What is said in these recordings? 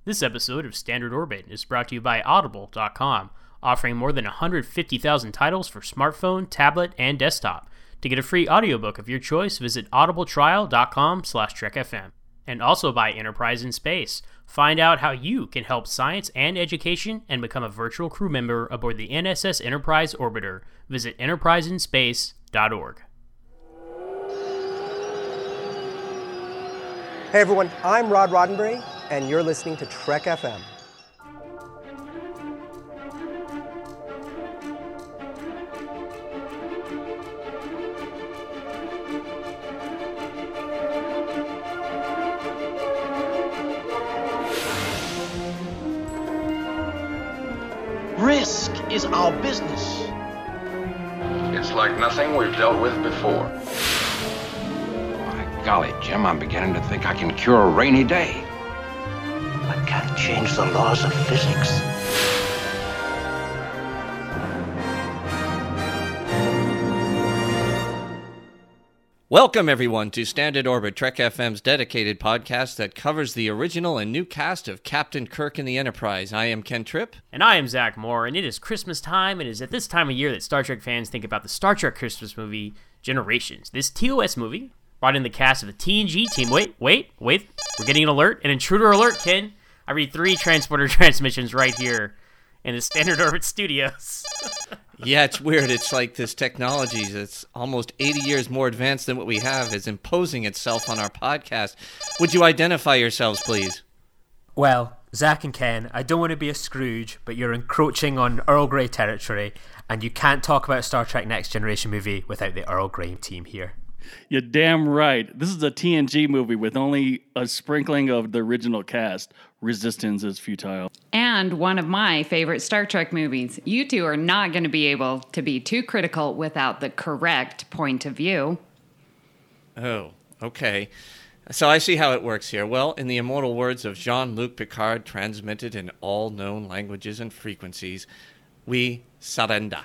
This episode of Standard Orbit is brought to you by Audible.com, offering more than 150,000 titles for smartphone, tablet, and desktop. To get a free audiobook of your choice, visit audibletrial.com/trekfm. And also by Enterprise in Space. Find out how you can help science and education and become a virtual crew member aboard the NSS Enterprise Orbiter. Visit enterpriseinspace.org. Hey everyone, I'm Rod Roddenberry, and you're listening to Trek FM. Risk is our business. It's like nothing we've dealt with before. By golly, Jim, I'm beginning to think I can cure a rainy day. I can't change the laws of physics. Welcome, everyone, to Standard Orbit, Trek FM's dedicated podcast that covers the original and new cast of Captain Kirk and the Enterprise. I am Ken Tripp. And I am Zach Moore, and it is Christmas time. It is at this time of year that Star Trek fans think about the Star Trek Christmas movie, Generations. This TOS movie brought in the cast of the TNG team. Wait. We're getting an alert, an intruder alert, Ken. I read 3 transporter transmissions right here in the Standard Orbit studios. Yeah, it's weird. It's like this technology that's almost 80 years more advanced than what we have is imposing itself on our podcast. Would you identify yourselves, please? Well, Zach and Ken, I don't want to be a Scrooge, but you're encroaching on Earl Grey territory, and you can't talk about a Star Trek Next Generation movie without the Earl Grey team here. You're damn right. This is a TNG movie with only a sprinkling of the original cast. Resistance is futile. And one of my favorite Star Trek movies. You two are not going to be able to be too critical without the correct point of view. Oh, okay. So I see how it works here. Well, in the immortal words of Jean-Luc Picard, transmitted in all known languages and frequencies, we surrender.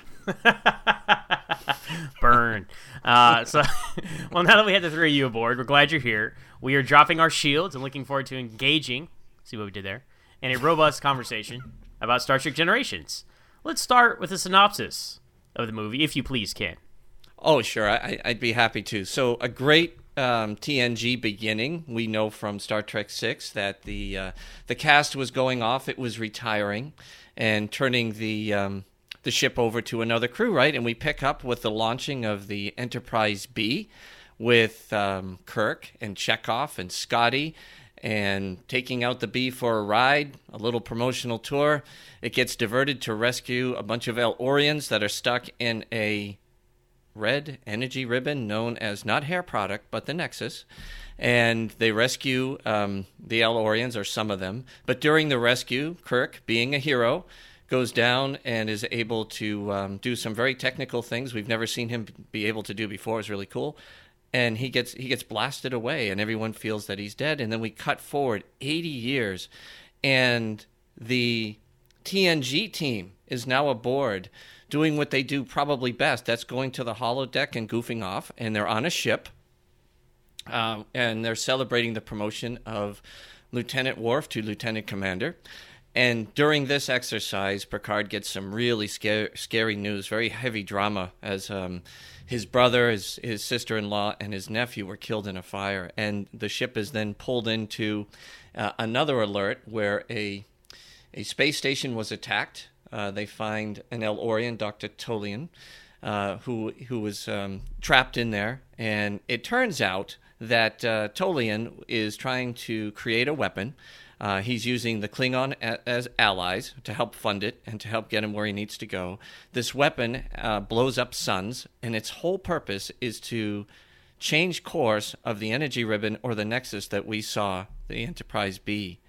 Burn. Well, now that we have the 3 of you aboard, we're glad you're here. We are dropping our shields and looking forward to engaging, see what we did there, in a robust conversation about Star Trek Generations. Let's start with a synopsis of the movie, if you please, Ken. Oh, sure. I'd be happy to. So a great TNG beginning. We know from Star Trek VI that the cast was going off. It was retiring and turning the ship over to another crew, right? And we pick up with the launching of the Enterprise B with Kirk and Chekhov and Scotty and taking out the B for a ride, a little promotional tour. It gets diverted to rescue a bunch of El-Orians that are stuck in a red energy ribbon known as not hair product, but the Nexus. And they rescue the El-Orians, or some of them. But during the rescue, Kirk, being a hero, goes down and is able to do some very technical things we've never seen him be able to do before. It's really cool. And he gets blasted away, and everyone feels that he's dead. And then we cut forward 80 years, and the TNG team is now aboard, doing what they do probably best. That's going to the holodeck and goofing off. And they're on a ship, and they're celebrating the promotion of Lieutenant Worf to Lieutenant Commander. And during this exercise, Picard gets some really scary news, very heavy drama, as his brother, his sister-in-law, and his nephew were killed in a fire. And the ship is then pulled into another alert where a space station was attacked. They find an El-Orian, Dr. Tolian, who was trapped in there. And it turns out that Tolian is trying to create a weapon. He's using the Klingon as allies to help fund it and to help get him where he needs to go. This weapon blows up suns, and its whole purpose is to change course of the energy ribbon or the Nexus that we saw the Enterprise B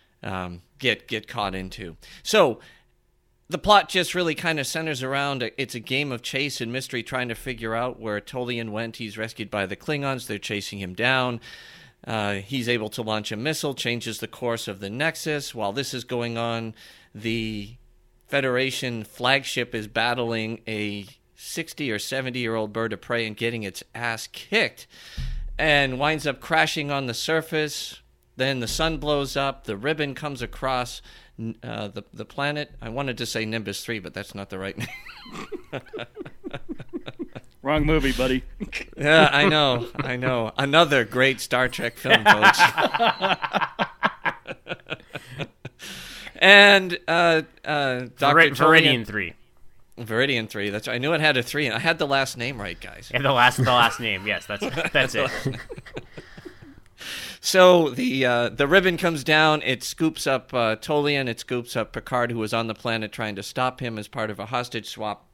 get caught into. So the plot just really kind of centers around it's a game of chase and mystery, trying to figure out where Tolian went. He's rescued by the Klingons. They're chasing him down. He's able to launch a missile, changes the course of the Nexus. While this is going on, the Federation flagship is battling a 60 or 70-year-old bird of prey and getting its ass kicked, and winds up crashing on the surface. Then the sun blows up. The ribbon comes across the planet. I wanted to say Nimbus 3, but that's not the right name. Wrong movie, buddy. Yeah, I know. Another great Star Trek film, folks. And Dr. Viridian 3. Viridian 3. That's I knew it had a 3, and I had the last name right, guys. And the last name. Yes, that's it. So the ribbon comes down. It scoops up Tolian. It scoops up Picard, who was on the planet trying to stop him as part of a hostage swap.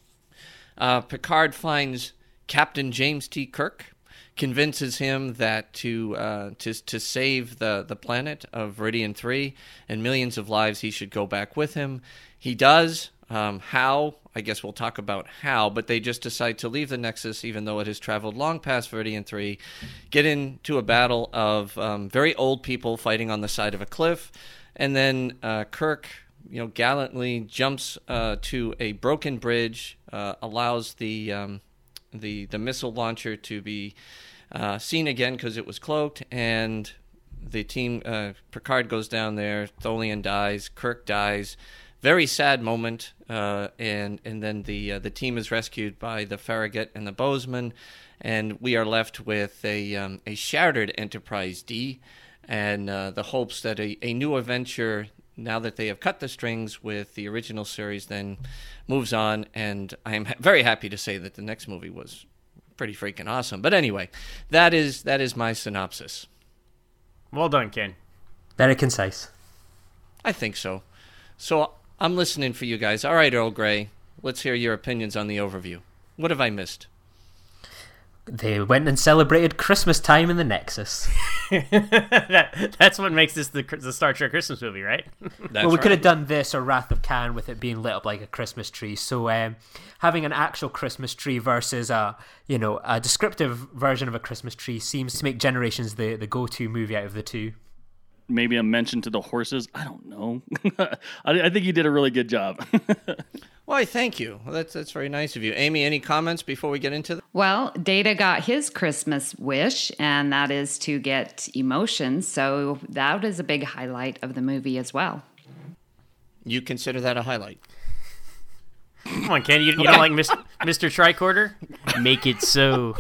Picard finds Captain James T. Kirk, convinces him that to save the planet of Viridian 3 and millions of lives, he should go back with him. He does. How? I guess we'll talk about how, but they just decide to leave the Nexus, even though it has traveled long past Viridian 3, get into a battle of very old people fighting on the side of a cliff, and then Kirk, gallantly jumps to a broken bridge, allows the missile launcher to be seen again because it was cloaked, and the team, Picard goes down there, Tholian dies, Kirk dies. Very sad moment, and then the team is rescued by the Farragut and the Bozeman, and we are left with a shattered Enterprise D, and the hopes that a new adventure, now that they have cut the strings with the original series, then moves on. And I am very happy to say that the next movie was pretty freaking awesome. But anyway, that is my synopsis. Well done, Ken. Very concise. I think so. So I'm listening for you guys. All right, Earl Grey, let's hear your opinions on the overview. What have I missed? They went and celebrated Christmas time in the Nexus. That's what makes this the Star Trek Christmas movie, right? Well, we could have done this or Wrath of Khan with it being lit up like a Christmas tree. So having an actual Christmas tree versus a descriptive version of a Christmas tree seems to make Generations the go-to movie out of the two. Maybe a mention to the horses. I don't know. I think you did a really good job. Why, thank you. Well, that's very nice of you. Amy, any comments before we get into that? Well, Data got his Christmas wish, and that is to get emotions. So that is a big highlight of the movie as well. You consider that a highlight? Come on, Ken. You don't like Mr. Tricorder? Make it so.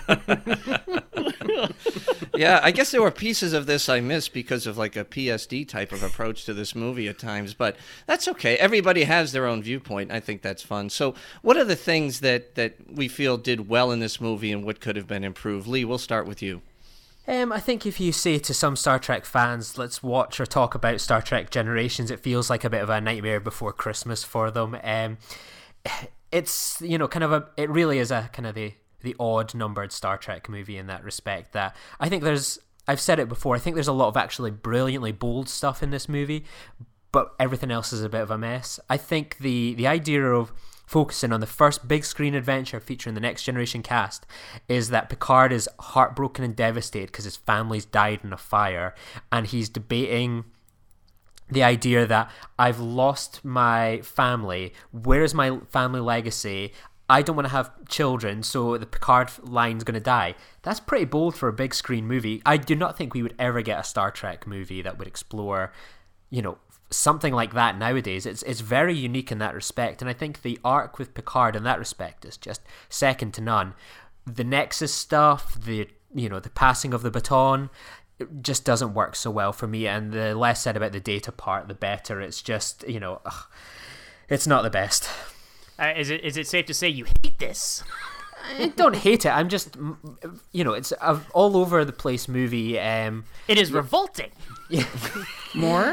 Yeah, I guess there were pieces of this I missed because of like a PSD type of approach to this movie at times, but that's okay. Everybody has their own viewpoint. I think that's fun. So what are the things that we feel did well in this movie and what could have been improved? Lee, we'll start with you. I think if you say to some Star Trek fans, let's watch or talk about Star Trek Generations, it feels like a bit of a Nightmare Before Christmas for them. It's, it really is a kind of the odd numbered Star Trek movie in that respect. That I think I've said it before, I think there's a lot of actually brilliantly bold stuff in this movie, but everything else is a bit of a mess. I think the idea of focusing on the first big screen adventure featuring the Next Generation cast is that Picard is heartbroken and devastated because his family's died in a fire, and he's debating the idea that I've lost my family, where is my family legacy? I don't want to have children, so the Picard line's going to die. That's pretty bold for a big screen movie. I do not think we would ever get a Star Trek movie that would explore, something like that nowadays. It's very unique in that respect, and I think the arc with Picard in that respect is just second to none. The Nexus stuff, the passing of the baton, it just doesn't work so well for me, and the less said about the Data part, the better. It's just, it's not the best. Is it safe to say you hate this? I don't hate it. I'm just, it's an all over the place movie. It is revolting. Yeah. More?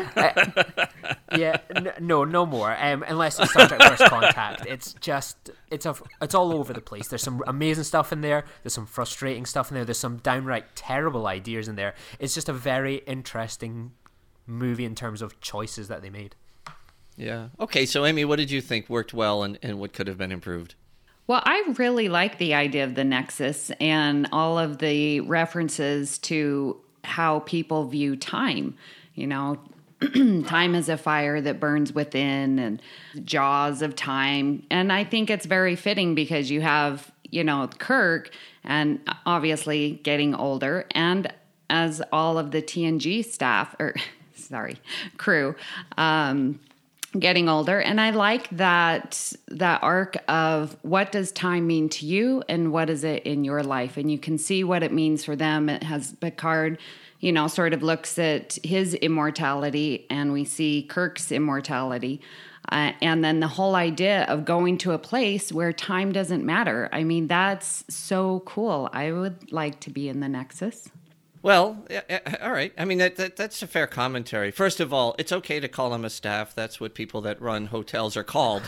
No more. Unless it's Star Trek First Contact. It's just, it's all over the place. There's some amazing stuff in there. There's some frustrating stuff in there. There's some downright terrible ideas in there. It's just a very interesting movie in terms of choices that they made. Yeah. Okay, so Amy, what did you think worked well and what could have been improved? Well, I really like the idea of the Nexus and all of the references to how people view time. Time is a fire that burns within, and jaws of time. And I think it's very fitting because you have, Kirk, and obviously getting older, and as all of the TNG staff, crew, getting older. And I like that arc of what does time mean to you and what is it in your life? And you can see what it means for them. It has Picard, sort of looks at his immortality, and we see Kirk's immortality. And then the whole idea of going to a place where time doesn't matter. I mean, that's so cool. I would like to be in the Nexus. Well, all right. I mean, that's a fair commentary. First of all, it's okay to call them a staff. That's what people that run hotels are called.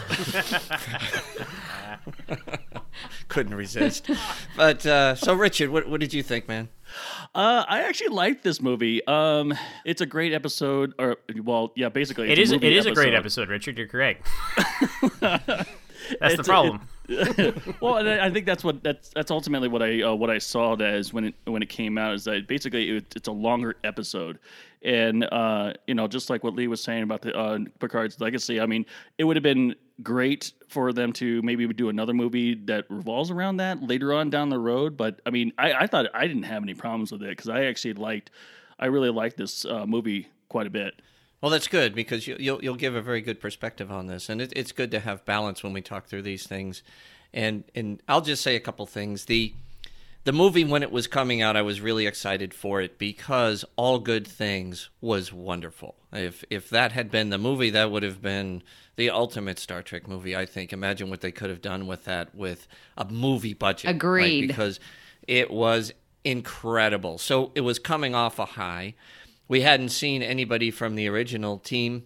Couldn't resist. But so, Richard, what did you think, man? I actually liked this movie. It's a great episode, basically, it is a great episode, Richard. You're correct. That's the problem. Well, and I think that's ultimately what I saw it as when it came out, is that basically it's a longer episode, and just like what Lee was saying about the Picard's legacy. I mean, it would have been great for them to maybe do another movie that revolves around that later on down the road. But I mean, I thought I didn't have any problems with it, because I really liked this movie quite a bit. Well, that's good, because you'll give a very good perspective on this, and it's good to have balance when we talk through these things. And I'll just say a couple things. The movie, when it was coming out, I was really excited for it because All Good Things was wonderful. If that had been the movie, that would have been the ultimate Star Trek movie, I think. Imagine what they could have done with that with a movie budget. Agreed. Right? Because it was incredible. So it was coming off a high. We hadn't seen anybody from the original team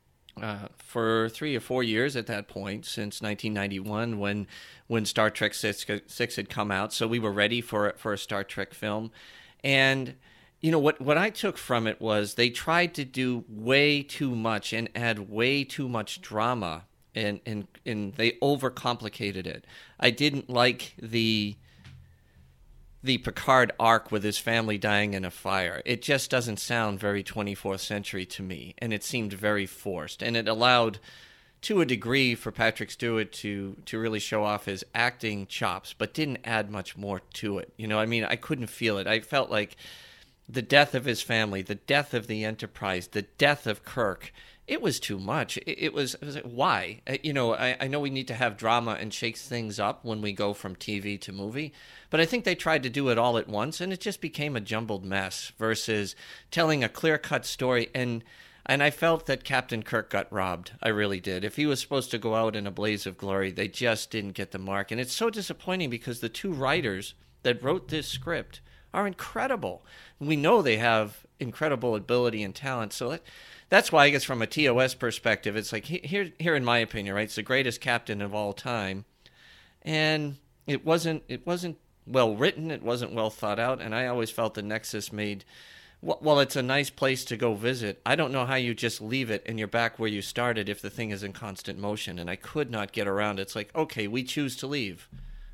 for 3 or 4 years at that point, since 1991 when Star Trek 6 had come out. So we were ready for a Star Trek film. And, what I took from it was they tried to do way too much and add way too much drama, and they overcomplicated it. I didn't like the Picard arc with his family dying in a fire. It just doesn't sound very 24th century to me, and it seemed very forced. And it allowed, to a degree, for Patrick Stewart to really show off his acting chops, but didn't add much more to it. I couldn't feel it. I felt like the death of his family, the death of the Enterprise, the death of Kirk, it was too much. It was like, why? I know we need to have drama and shake things up when we go from TV to movie, but I think they tried to do it all at once, and it just became a jumbled mess versus telling a clear-cut story. And I felt that Captain Kirk got robbed. I really did. If he was supposed to go out in a blaze of glory, they just didn't get the mark. And it's so disappointing, because the two writers that wrote this script are incredible. We know they have incredible ability and talent, so that's why, I guess, from a TOS perspective, it's like, here in my opinion, right, it's the greatest captain of all time, and it wasn't well written, it wasn't well thought out, and I always felt the Nexus made, well, it's a nice place to go visit. I don't know how you just leave it and you're back where you started if the thing is in constant motion, and I could not get around it. It's like, okay, we choose to leave.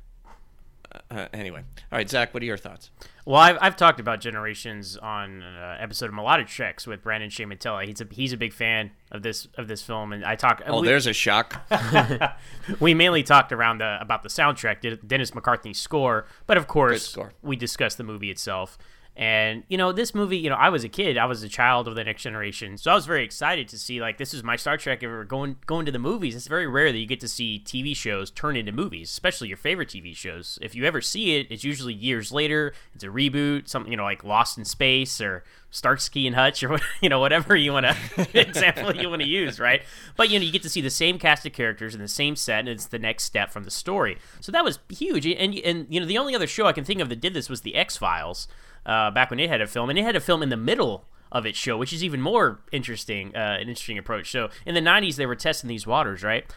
Anyway. All right, Zach, what are your thoughts? Well, I've talked about Generations on an episode of Melodic Treks with Brandon Shea Matella. He's a big fan of this film, and I talk. Oh, there's a shock. We mainly talked about the soundtrack, Dennis McCarthy's score, but of course we discussed the movie itself. And, this movie, I was a kid. I was a child of the Next Generation. So I was very excited to see, this is my Star Trek ever going to the movies. It's very rare that you get to see TV shows turn into movies, especially your favorite TV shows. If you ever see it, it's usually years later. It's a reboot, something, like Lost in Space or Starsky and Hutch or, whatever you want to example you want to use, right? But, you get to see the same cast of characters in the same set, and it's the next step from the story. So that was huge. And the only other show I can think of that did this was The X-Files. Back when it had a film, and it had a film in the middle of its show, which is even more interesting, an interesting approach. So in the 90s, they were testing these waters, right?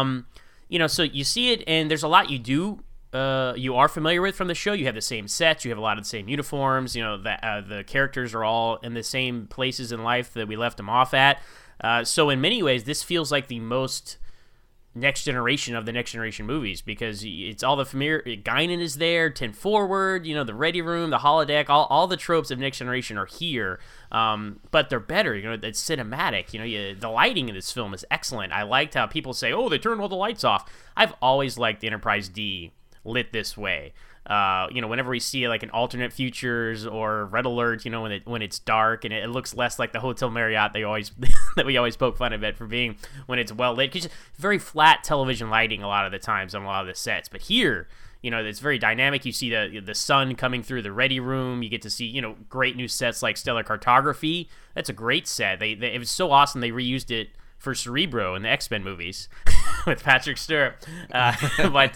So you see it, and there's a lot you are familiar with from the show. You have the same sets, you have a lot of the same uniforms, the characters are all in the same places in life that we left them off at. So in many ways, this feels like the most Next Generation of the Next Generation movies, because it's all the familiar. Guinan is there, 10 Forward, the Ready Room, the holodeck, all the tropes of Next Generation are here, but they're better. It's cinematic. The lighting in this film is excellent. I liked how people say, "Oh, they turned all the lights off." I've always liked the Enterprise D lit this way. Whenever we see like an alternate futures or red alert, when it's dark and it looks less like the Hotel Marriott they always that we always poke fun of it for being when it's well lit, because very flat television lighting a lot of the times on a lot of the sets. But here, it's very dynamic. You see the sun coming through the ready room. You get to see, great new sets like Stellar Cartography. That's a great set. It was so awesome they reused it for Cerebro in the X-Men movies with Patrick Stewart. Compare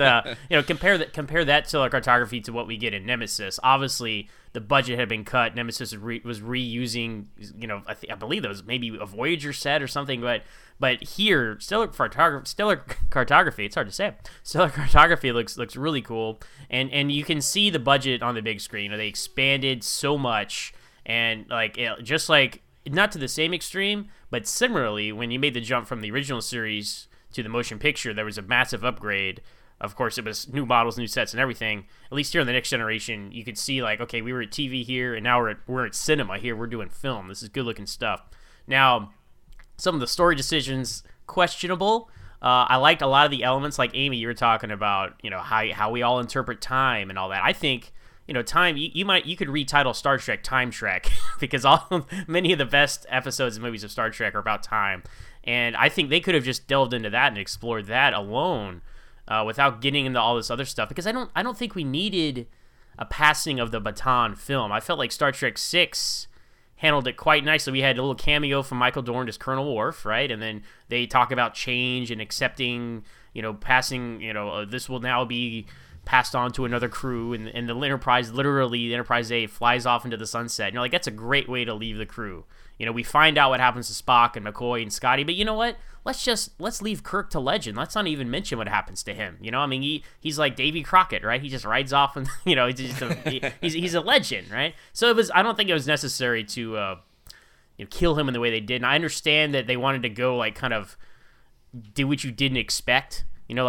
that Stellar Cartography to what we get in Nemesis. Obviously, the budget had been cut. Nemesis was reusing, I believe that was maybe a Voyager set or something, but here, Stellar Cartography, it's hard to say. Stellar Cartography looks really cool, and you can see the budget on the big screen. They expanded so much, and just like not to the same extreme, but similarly, when you made the jump from the original series to the motion picture, there was a massive upgrade. Of course, it was new models, new sets, and everything. At least here in the Next Generation, you could see okay, we were at TV here, and now we're at cinema here. We're doing film. This is good looking stuff. Now, some of the story decisions questionable. I liked a lot of the elements, like Amy, you were talking about. How we all interpret time and all that. I think time. You could retitle Star Trek Time Trek because many of the best episodes and movies of Star Trek are about time, and I think they could have just delved into that and explored that alone. Without getting into all this other stuff, because I don't think we needed a passing of the baton film. I felt like Star Trek 6 handled it quite nicely. We had a little cameo from Michael Dorn as Colonel Worf, right? And then they talk about change and accepting, passing, this will now be passed on to another crew, and the Enterprise, literally, the Enterprise A flies off into the sunset. That's a great way to leave the crew. We find out what happens to Spock and McCoy and Scotty, but you know what? Let's leave Kirk to legend. Let's not even mention what happens to him. He's like Davy Crockett, right? He just rides off, and he's a legend, right? So I don't think it was necessary to kill him in the way they did. And I understand that they wanted to go kind of do what you didn't expect.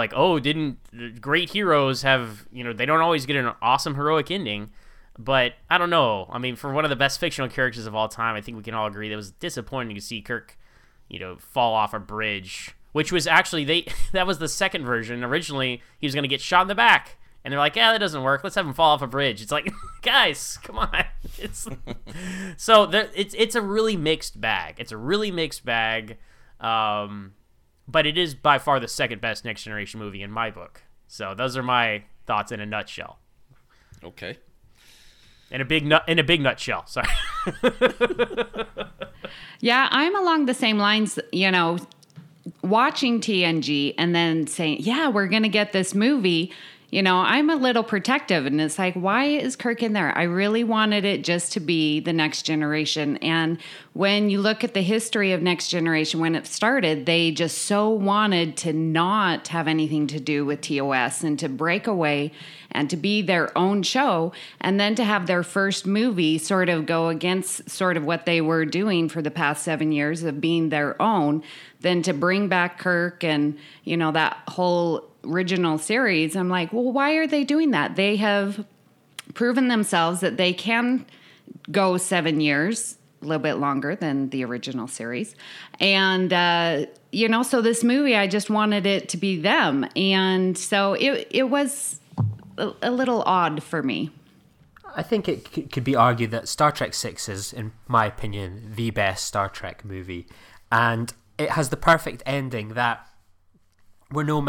Didn't great heroes have, they don't always get an awesome heroic ending. But I don't know. I mean, for one of the best fictional characters of all time, I think we can all agree that it was disappointing to see Kirk, fall off a bridge, which was actually, that was the second version. Originally, he was going to get shot in the back. And they're like, yeah, that doesn't work. Let's have him fall off a bridge. It's like, guys, come on. So it's a really mixed bag. It's a really mixed bag. But it is by far the second best Next Generation movie in my book. So those are my thoughts in a nutshell. Okay. In a big nutshell. Sorry. Yeah, I'm along the same lines, watching TNG and then saying, yeah, we're going to get this movie. I'm a little protective, and it's like, why is Kirk in there? I really wanted it just to be the Next Generation. And when you look at the history of Next Generation, when it started, they just so wanted to not have anything to do with TOS and to break away and to be their own show, and then to have their first movie sort of go against sort of what they were doing for the past 7 years of being their own, then to bring back Kirk and, that whole original series. I'm like, well, why are they doing that? They have proven themselves that they can go 7 years, a little bit longer than the original series. And, so this movie, I just wanted it to be them. And so it was a little odd for me. I think it could be argued that Star Trek 6 is, in my opinion, the best Star Trek movie. And it has the perfect ending that where no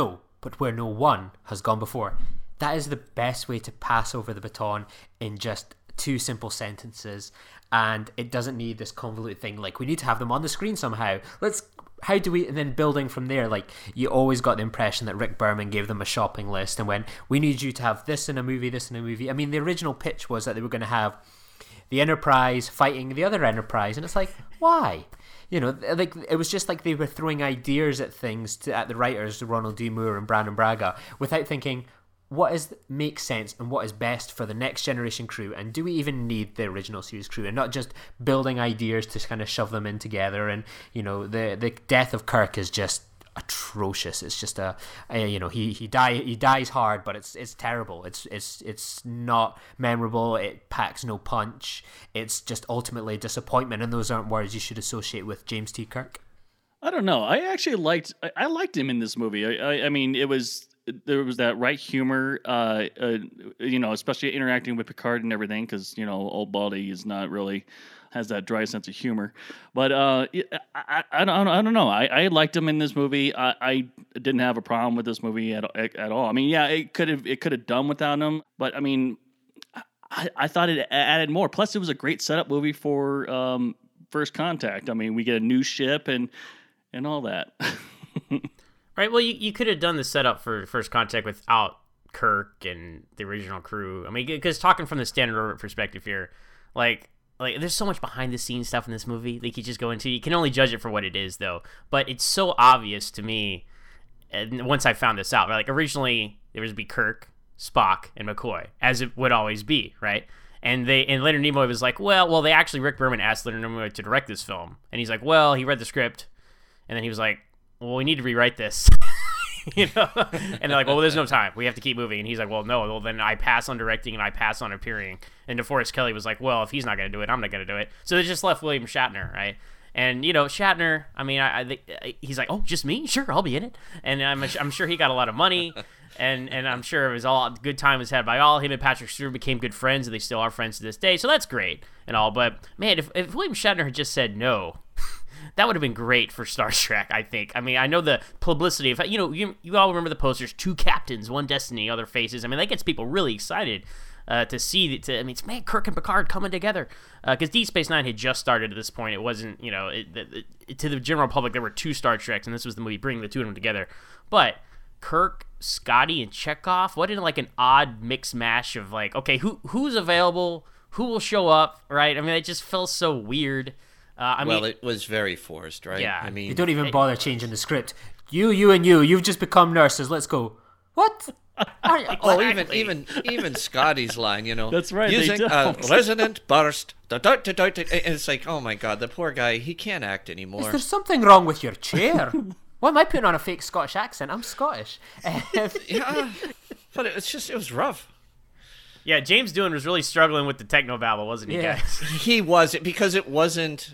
one has gone before. That is the best way to pass over the baton in just two simple sentences, and it doesn't need this convoluted thing like we need to have them on the screen somehow. How do we, and then building from there, like you always got the impression that Rick Berman gave them a shopping list and went, we need you to have this in a movie, this in a movie. I mean, the original pitch was that they were going to have the Enterprise fighting the other Enterprise, and it's like, why? Like it was just like they were throwing ideas at things at the writers, Ronald D. Moore and Brandon Braga, without thinking what makes sense and what is best for the Next Generation crew, and do we even need the original series crew, and not just building ideas to kind of shove them in together. And the death of Kirk is just atrocious. It's just he dies hard, but it's terrible. It's not memorable. It packs no punch. It's just ultimately disappointment, and those aren't words you should associate with James T. Kirk. I don't know. I actually liked him in this movie. I mean, it was there was that right humor, especially interacting with Picard and everything, because old Baldy is not really has that dry sense of humor. But I don't know. I liked him in this movie. I didn't have a problem with this movie at all. I mean, yeah, it could have done without him, but I mean, I thought it added more. Plus, it was a great setup movie for First Contact. I mean, we get a new ship and all that. Right. Well, you could have done the setup for First Contact without Kirk and the original crew. I mean, because talking from the Standard Orbit perspective here, like there's so much behind the scenes stuff in this movie that you could just go into. You can only judge it for what it is, though. But it's so obvious to me. And once I found this out, right? Like originally there was to be Kirk, Spock, and McCoy, as it would always be, right? And Leonard Nimoy was like, well, they actually, Rick Berman asked Leonard Nimoy to direct this film, and he's like, well, he read the script, and then he was like, well, we need to rewrite this. And they're like, well, there's no time. We have to keep moving. And he's like, well, no. Well, then I pass on directing and I pass on appearing. And DeForest Kelley was like, well, if he's not going to do it, I'm not going to do it. So they just left William Shatner, right? And, Shatner, I mean, he's like, oh, just me? Sure, I'll be in it. And I'm sure he got a lot of money. And I'm sure it was all good time was had by all. Him and Patrick Stewart became good friends, and they still are friends to this day. So that's great and all. But, man, if William Shatner had just said no, that would have been great for Star Trek, I think. I mean, I know the publicity of, you all remember the posters, 2 captains, 1 destiny, other faces. I mean, that gets people really excited to see. It's Kirk and Picard coming together. Because Deep Space Nine had just started at this point. It wasn't, to the general public, there were 2 Star Treks, and this was the movie bringing the 2 of them together. But Kirk, Scotty, and Chekhov, what in like an odd mix mash of like, okay, who's available, who will show up, right? I mean, it just feels so weird. It was very forced, right? Yeah. I mean, you don't even bother changing the script. You and you've just become nurses. Let's go. What? Even Scotty's line, That's right. Using a resonant burst. And it's like, oh my God, the poor guy, he can't act anymore. Is there something wrong with your chair? Why am I putting on a fake Scottish accent? I'm Scottish. Yeah, but it was rough. Yeah, James Doohan was really struggling with the technobabble, wasn't he, guys? He was, because it wasn't,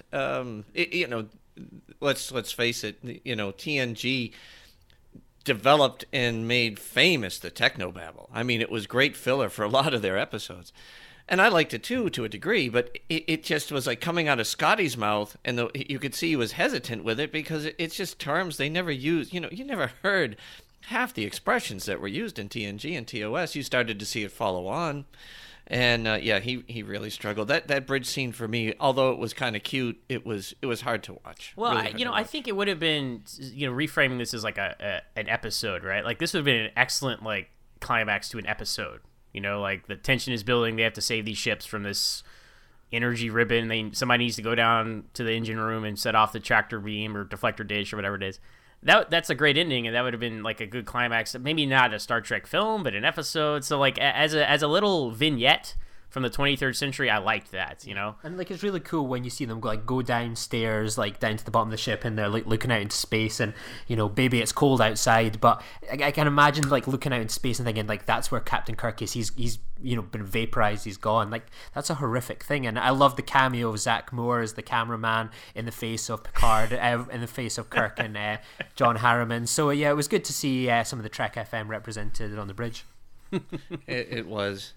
let's face it, TNG developed and made famous the technobabble. I mean, it was great filler for a lot of their episodes. And I liked it too, to a degree, but it just was like coming out of Scotty's mouth, and you could see he was hesitant with it because it's just terms they never used. You never heard half the expressions that were used in TNG and TOS. You started to see it follow on, and he really struggled. That bridge scene for me, although it was kind of cute, it was hard to watch. Well, really I think it would have been, reframing this as like an episode, right? Like this would have been an excellent like climax to an episode. Like the tension is building. They have to save these ships from this energy ribbon. Somebody needs to go down to the engine room and set off the tractor beam or deflector dish or whatever it is. That's a great ending, and that would have been like a good climax. Maybe not a Star Trek film, but an episode. So like as a little vignette from the 23rd century, I liked that, And like it's really cool when you see them go downstairs, like down to the bottom of the ship, and they're like looking out into space, and baby, it's cold outside. But I can imagine like looking out in space and thinking like that's where Captain Kirk is. He's been vaporized. He's gone. Like that's a horrific thing. And I love the cameo of Zach Moore as the cameraman in the face of Picard, in the face of Kirk and John Harriman. So yeah, it was good to see some of the Trek FM represented on the bridge. It was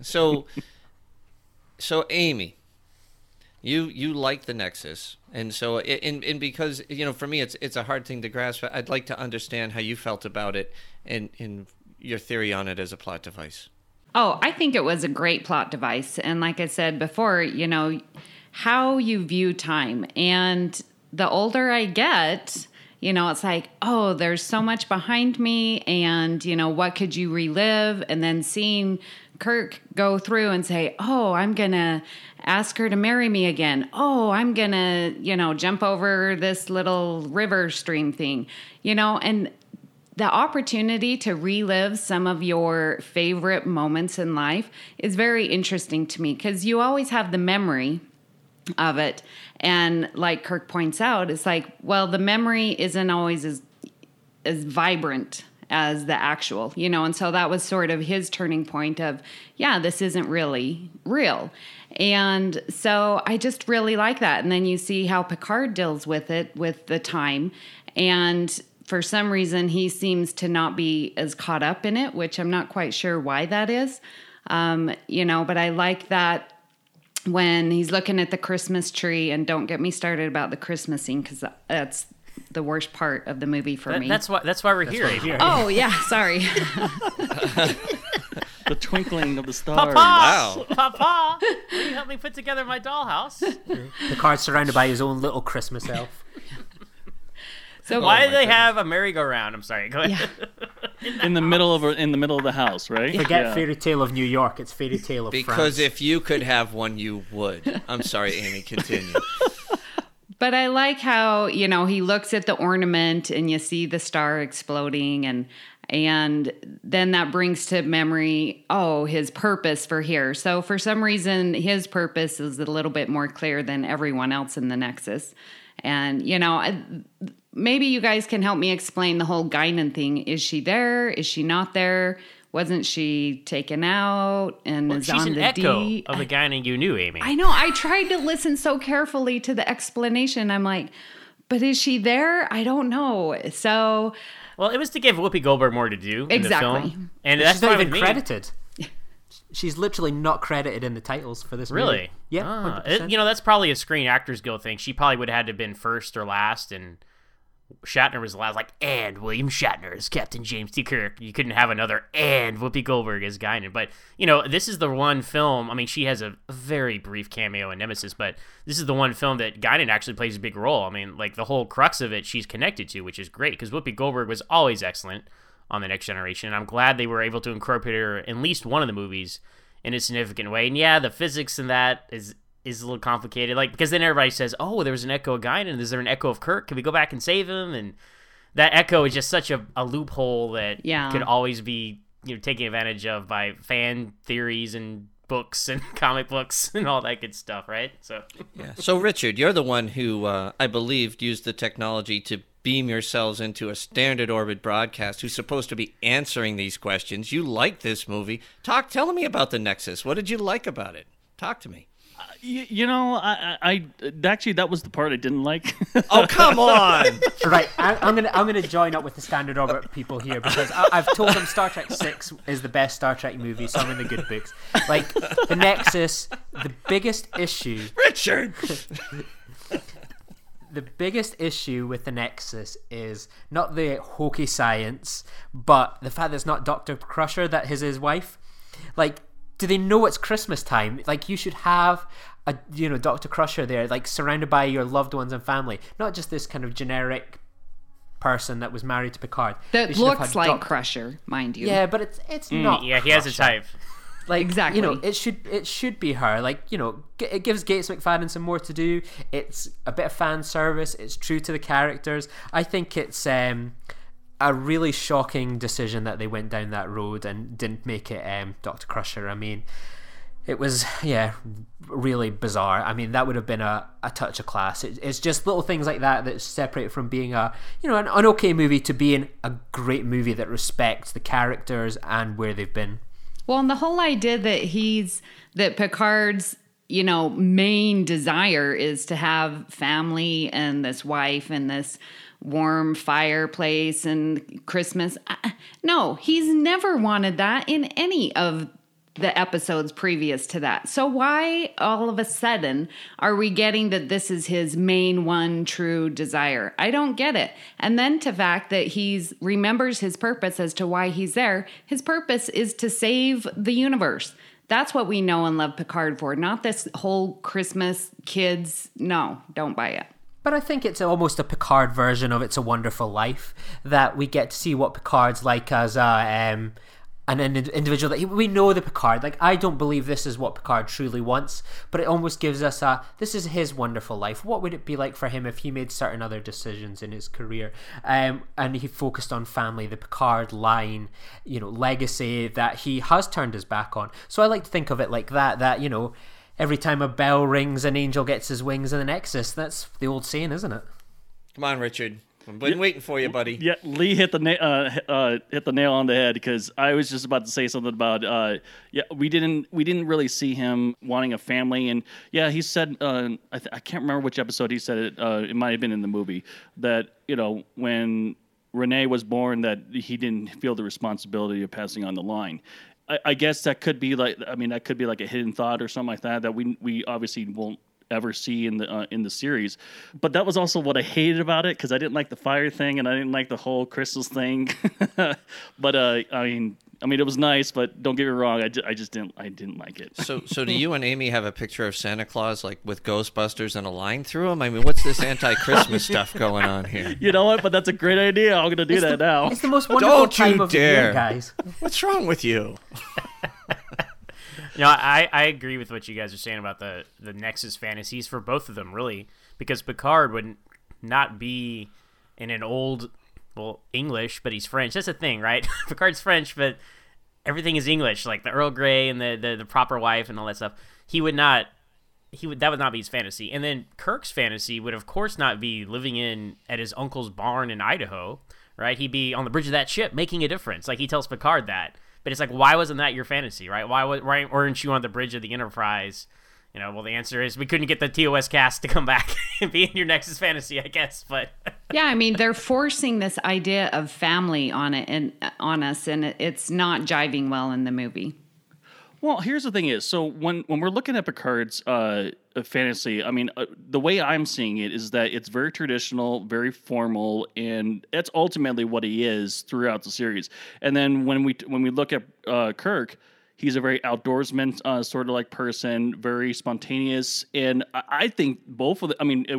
So Amy, you like the Nexus, and so and because for me it's a hard thing to grasp. I'd like to understand how you felt about it and your theory on it as a plot device. Oh, I think it was a great plot device, and like I said before, how you view time, and the older I get, it's like, oh, there's so much behind me, and what could you relive, and then seeing Kirk go through and say, oh, I'm going to ask her to marry me again. Oh, I'm going to, jump over this little river stream thing, and the opportunity to relive some of your favorite moments in life is very interesting to me because you always have the memory of it. And like Kirk points out, it's like, well, the memory isn't always as vibrant as the actual, and so that was sort of his turning point of, yeah, this isn't really real. And so I just really like that. And then you see how Picard deals with it with the time. And for some reason, he seems to not be as caught up in it, which I'm not quite sure why that is. But I like that when he's looking at the Christmas tree, and don't get me started about the Christmas scene, because that's the worst part of the movie for me. That's why we're here. Amy. Oh, yeah, sorry. The twinkling of the stars. Wow. Papa, will you help me put together my dollhouse? Picard's surrounded by his own little Christmas elf. So Why do they have a merry-go-round? I'm sorry. Go ahead. In the middle of the house, right? Forget Fairy Tale of New York. It's Fairy Tale of France. Because if you could have one, you would. I'm sorry, Amy, continue. But I like how, he looks at the ornament and you see the star exploding, and then that brings to memory, his purpose for here. So for some reason, his purpose is a little bit more clear than everyone else in the Nexus. And, maybe you guys can help me explain the whole Guinan thing. Is she there? Is she not there? Wasn't she taken out and is she's on an the echo D? of the Guinan you knew, Amy. I know. I tried to listen so carefully to the explanation. I'm like, but is she there? I don't know. So, well, it was to give Whoopi Goldberg more to do in the film, and that's she's not fine even with me. credited. She's literally not credited in the titles for this movie. Really? Yeah. That's probably a Screen Actors Guild thing. She probably would have had to have been first or last, and Shatner was last, and William Shatner as Captain James T. Kirk. You couldn't have another and Whoopi Goldberg as Guinan. But, this is the one film, I mean, she has a very brief cameo in Nemesis, but this is the one film that Guinan actually plays a big role. I mean, the whole crux of it she's connected to, which is great, because Whoopi Goldberg was always excellent on The Next Generation, and I'm glad they were able to incorporate her in at least one of the movies in a significant way. And yeah, the physics in that is a little complicated, because then everybody says, there was an echo of Guinan, is there an echo of Kirk? Can we go back and save him? And that echo is just such a loophole that could always be taken advantage of by fan theories and books and comic books and all that good stuff, right? So Richard, you're the one who I believe used the technology to beam yourselves into a standard orbit broadcast, who's supposed to be answering these questions. You like this movie. Tell me about the Nexus. What did you like about it? Talk to me. I actually, that was the part I didn't like. Oh, come on! Right, I'm gonna join up with the standard orbit people here, because I've told them Star Trek 6 is the best Star Trek movie, so I'm in the good books. The Nexus, the biggest issue. Richard. The biggest issue with the Nexus is not the hokey science, but the fact that it's not Dr. Crusher that is his wife. Do they know it's Christmas time? You should have a Dr. Crusher there, surrounded by your loved ones and family, not just this kind of generic person that was married to Picard. That looks like Crusher, mind you. Yeah, but it's not. Yeah, he has a type. Exactly. It should be her. It gives Gates McFadden some more to do. It's a bit of fan service. It's true to the characters. I think it's a really shocking decision that they went down that road and didn't make it Dr. Crusher. I mean, it was really bizarre. I mean, that would have been a touch of class. It's just little things like that separate from being an okay movie to being a great movie that respects the characters and where they've been. Well, and the whole idea that Picard's main desire is to have family and this wife and this warm fireplace and Christmas. No, he's never wanted that in any of the episodes previous to that. So why all of a sudden are we getting that this is his main one true desire? I don't get it. And then to fact that he remembers his purpose as to why he's there. His purpose is to save the universe. That's what we know and love Picard for, not this whole Christmas kids. No, don't buy it. But I think it's almost a Picard version of It's a Wonderful Life, that we get to see what Picard's like as an individual. That we know the Picard. I don't believe this is what Picard truly wants, but it almost gives us this is his wonderful life. What would it be like for him if he made certain other decisions in his career? And he focused on family, the Picard line, legacy that he has turned his back on. So I like to think of it like that, every time a bell rings, an angel gets his wings in the Nexus. That's the old saying, isn't it? Come on, Richard. I've been waiting for you, buddy. Yeah, Lee hit the nail on the head, because I was just about to say something about we didn't really see him wanting a family, and he said I can't remember which episode he said it. It might have been in the movie that when Renee was born, that he didn't feel the responsibility of passing on the line. I guess that could be like a hidden thought or something like that we obviously won't ever see in the series. But that was also what I hated about it, because I didn't like the fire thing and I didn't like the whole crystals thing. But I mean, it was nice, but don't get me wrong, I didn't like it. So do you and Amy have a picture of Santa Claus like with Ghostbusters and a line through him? I mean, what's this anti-Christmas stuff going on here? You know what? But that's a great idea. I'm gonna do that now. It's the most wonderful time of the year, guys. What's wrong with you? I agree with what you guys are saying about the Nexus fantasies for both of them, really, because Picard would not be in an old, English, but he's French. That's the thing, right? Picard's French, but everything is English, like the Earl Grey and the proper wife and all that stuff. That would not be his fantasy. And then Kirk's fantasy would, of course, not be living at his uncle's barn in Idaho, right? He'd be on the bridge of that ship making a difference. Like, he tells Picard that. But it's like, why wasn't that your fantasy, right? Why weren't you on the bridge of the Enterprise? The answer is we couldn't get the TOS cast to come back and be in your Nexus fantasy, I guess. But yeah, I mean, they're forcing this idea of family on us, and it's not jiving well in the movie. Well, here's the thing is, so when we're looking at Picard's fantasy, I mean, the way I'm seeing it is that it's very traditional, very formal, and that's ultimately what he is throughout the series. And then when we look at Kirk, he's a very outdoorsman sort of like person, very spontaneous, and I think both of them. I mean,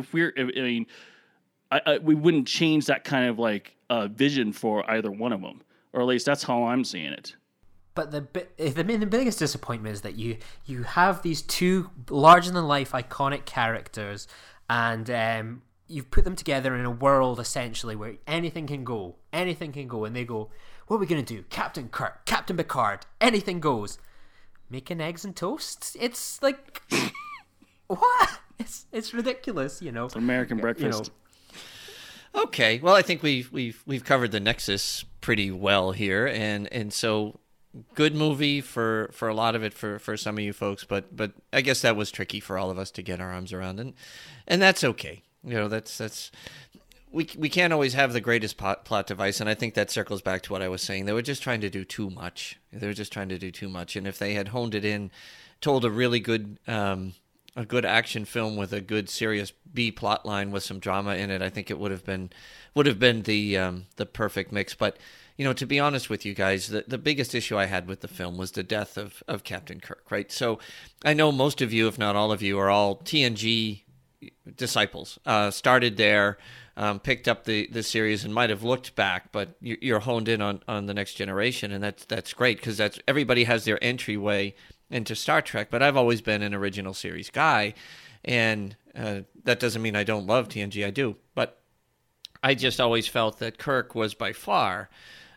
we wouldn't change that kind of like vision for either one of them, or at least that's how I'm seeing it. But the biggest disappointment is that you have these two larger-than-life iconic characters, and you've put them together in a world, essentially, where anything can go, and they go, what are we going to do? Captain Kirk, Captain Picard, anything goes. Making eggs and toast? It's like, what? It's ridiculous, It's American breakfast. Okay, well, I think we've covered the Nexus pretty well here, and so good movie for a lot of it for some of you folks, but I guess that was tricky for all of us to get our arms around, and that's okay. That's we can't always have the greatest plot device, and I think that circles back to what I was saying. They were just trying to do too much. And if they had honed it in, told a really good a good action film with a good serious B plot line with some drama in it, I think it would have been the perfect mix. But to be honest with you guys, the biggest issue I had with the film was the death of Captain Kirk, right? So I know most of you, if not all of you, are all TNG disciples. Started there, picked up the series and might have looked back, but you're honed in on the Next Generation, and that's great, because that's everybody has their entryway into Star Trek. But I've always been an original series guy, and that doesn't mean I don't love TNG. I do, but I just always felt that Kirk was by far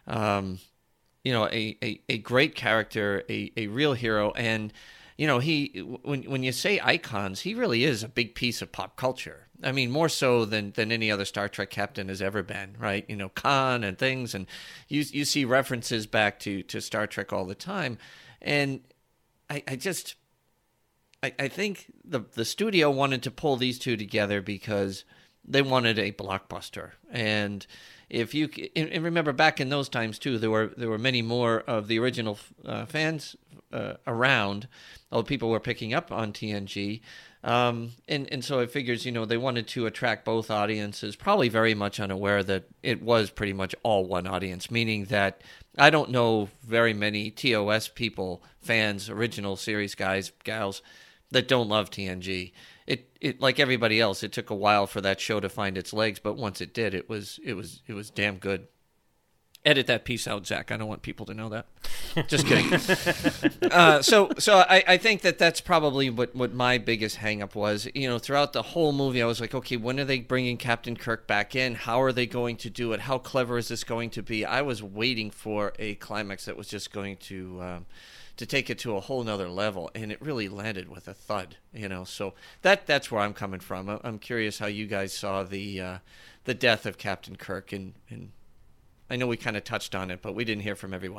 a great character, a real hero, and he when you say icons, he really is a big piece of pop culture. I mean, more so than any other Star Trek captain has ever been, right? Khan and things, and you see references back to Star Trek all the time, and I think the studio wanted to pull these two together because they wanted a blockbuster. And if you and remember back in those times too, there were many more of the original fans around. Although people were picking up on TNG, and so it figures they wanted to attract both audiences. Probably very much unaware that it was pretty much all one audience, meaning that I don't know very many TOS people, fans, original series guys, gals, that don't love TNG. It like everybody else, it took a while for that show to find its legs, but once it did, it was damn good. Edit that piece out, Zach. I don't want people to know that. Just kidding. So I think that's probably what my biggest hang-up was. Throughout the whole movie, I was like, okay, when are they bringing Captain Kirk back in? How are they going to do it? How clever is this going to be? I was waiting for a climax that was just going to take it to a whole nother level, and it really landed with a thud. So that's where I'm coming from. I'm curious how you guys saw the death of Captain Kirk, and I know we kind of touched on it, but we didn't hear from everyone.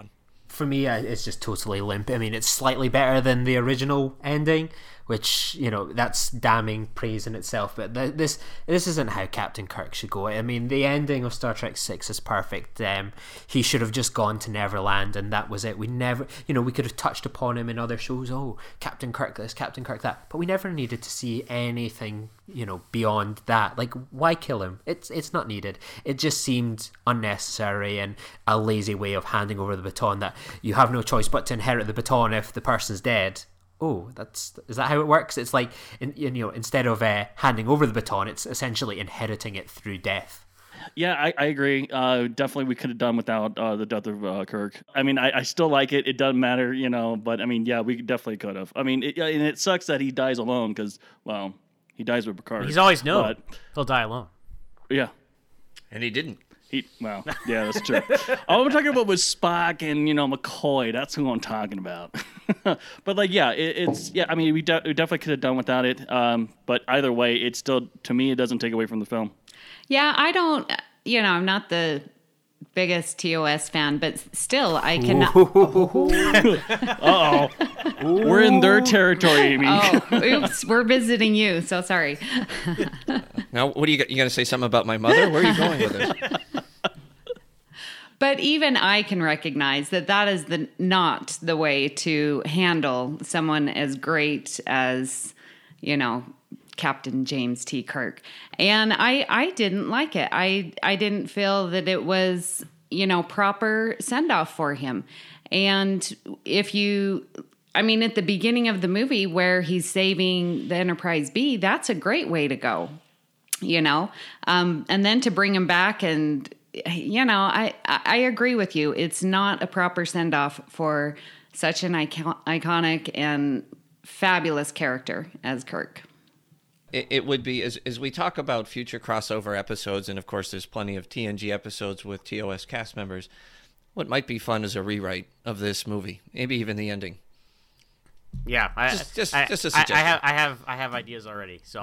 for me, it's just totally limp. I mean, it's slightly better than the original ending, which, you know, that's damning praise in itself. But this isn't how Captain Kirk should go. I mean, the ending of Star Trek 6 is perfect. He should have just gone to Neverland, and that was it. We never, you know, we could have touched upon him in other shows. Oh, Captain Kirk this, Captain Kirk that. But we never needed to see anything, you know, beyond that. Like, why kill him? It's not needed. It just seemed unnecessary and a lazy way of handing over the baton, that you have no choice but to inherit the baton if the person's dead. Oh, is that how it works? It's like, you know, instead of handing over the baton, it's essentially inheriting it through death. Yeah, I agree. Definitely, we could have done without the death of Kirk. I mean, I still like it. It doesn't matter, you know. But I mean, yeah, we definitely could have. I mean, and it sucks that he dies alone because, well, he dies with Picard. He's always known he'll die alone. Yeah, and he didn't. Well, yeah, that's true. All I'm talking about was Spock and, you know, McCoy. That's who I'm talking about. But like, yeah, it's I mean, we definitely could have done without it. But either way, it's still, to me, it doesn't take away from the film. Yeah, I don't. You know, I'm not the biggest TOS fan, but still, I cannot. Uh-oh. We're in their territory, Amy. Oh, oops, we're visiting you, so sorry. Now, what are you going to say something about my mother? Where are you going with this? But even I can recognize that is not the way to handle someone as great as, you know, Captain James T. Kirk. And I didn't like it. I didn't feel that it was, you know, proper send-off for him. And at the beginning of the movie where he's saving the Enterprise B, that's a great way to go, you know? And then to bring him back and, you know, I agree with you. It's not a proper send-off for such an iconic and fabulous character as Kirk. It would be, as we talk about future crossover episodes, and of course there's plenty of TNG episodes with TOS cast members, what might be fun is a rewrite of this movie, maybe even the ending. Yeah, just a suggestion. I have ideas already, so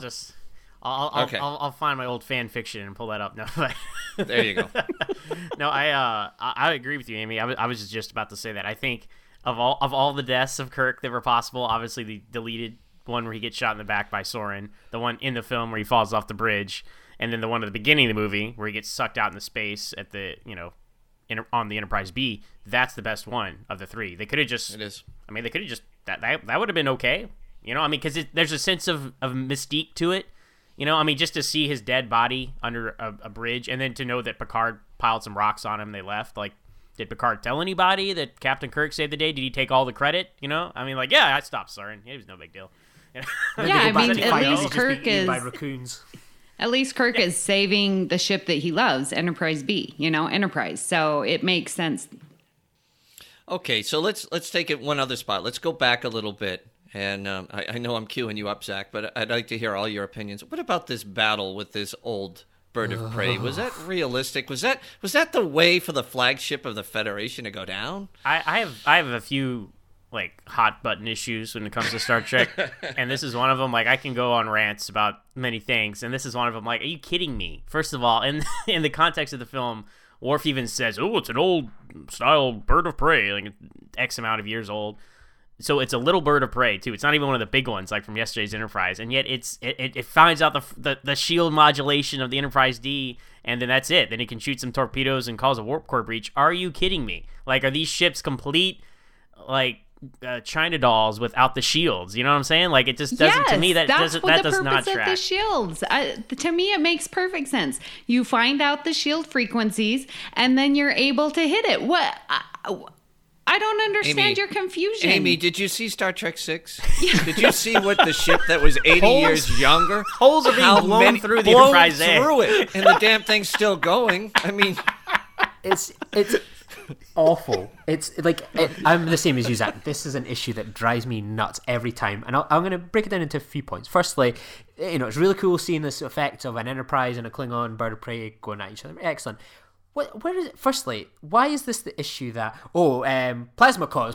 I'll I'll find my old fan fiction and pull that up. No, there you go. No, I agree with you, Amy. I was just about to say that. I think of all the deaths of Kirk that were possible, obviously the deleted one where he gets shot in the back by Soren, the one in the film where he falls off the bridge, and then the one at the beginning of the movie where he gets sucked out into space at the, you know, on the Enterprise B. That's the best one of the three. They could have just. It is. I mean, they could have just that would have been okay. You know, I mean, because there's a sense of mystique to it. You know, I mean, just to see his dead body under a bridge, and then to know that Picard piled some rocks on him and they left. Like, did Picard tell anybody that Captain Kirk saved the day? Did he take all the credit? You know, I mean, like, yeah, I stopped Soren. It was no big deal. Yeah, I mean, at least Kirk is by raccoons. At least Kirk is saving the ship that he loves, Enterprise B. You know, Enterprise. So it makes sense. Okay, so let's take it one other spot. Let's go back a little bit. And I know I'm queuing you up, Zach, but I'd like to hear all your opinions. What about this battle with this old bird of prey? Was that realistic? Was that the way for the flagship of the Federation to go down? I have a few like hot button issues when it comes to Star Trek, and this is one of them. Like, I can go on rants about many things, and this is one of them. Like, are you kidding me? First of all, in the context of the film, Worf even says, "Oh, it's an old style bird of prey, like X amount of years old." So it's a little bird of prey too. It's not even one of the big ones like from yesterday's Enterprise, and yet it finds out the shield modulation of the Enterprise D, and then that's it. Then it can shoot some torpedoes and cause a warp core breach. Are you kidding me? Like, are these ships complete like China dolls without the shields? You know what I'm saying? Like, it just doesn't. Yes, to me, that does not track. That's the purpose of the shields. To me, it makes perfect sense. You find out the shield frequencies, and then you're able to hit it. What? I don't understand your confusion. Amy, did you see Star Trek 6? Did you see what the ship that was 80 years younger? Holes are being blown through the Enterprise A. Through it, and the damn thing's still going. I mean, it's awful. It's like I'm the same as you, Zach. This is an issue that drives me nuts every time, and I'm going to break it down into a few points. Firstly, you know, it's really cool seeing this effect of an Enterprise and a Klingon bird of prey going at each other. Excellent. Where is it? Firstly, why is this the issue that plasma cores?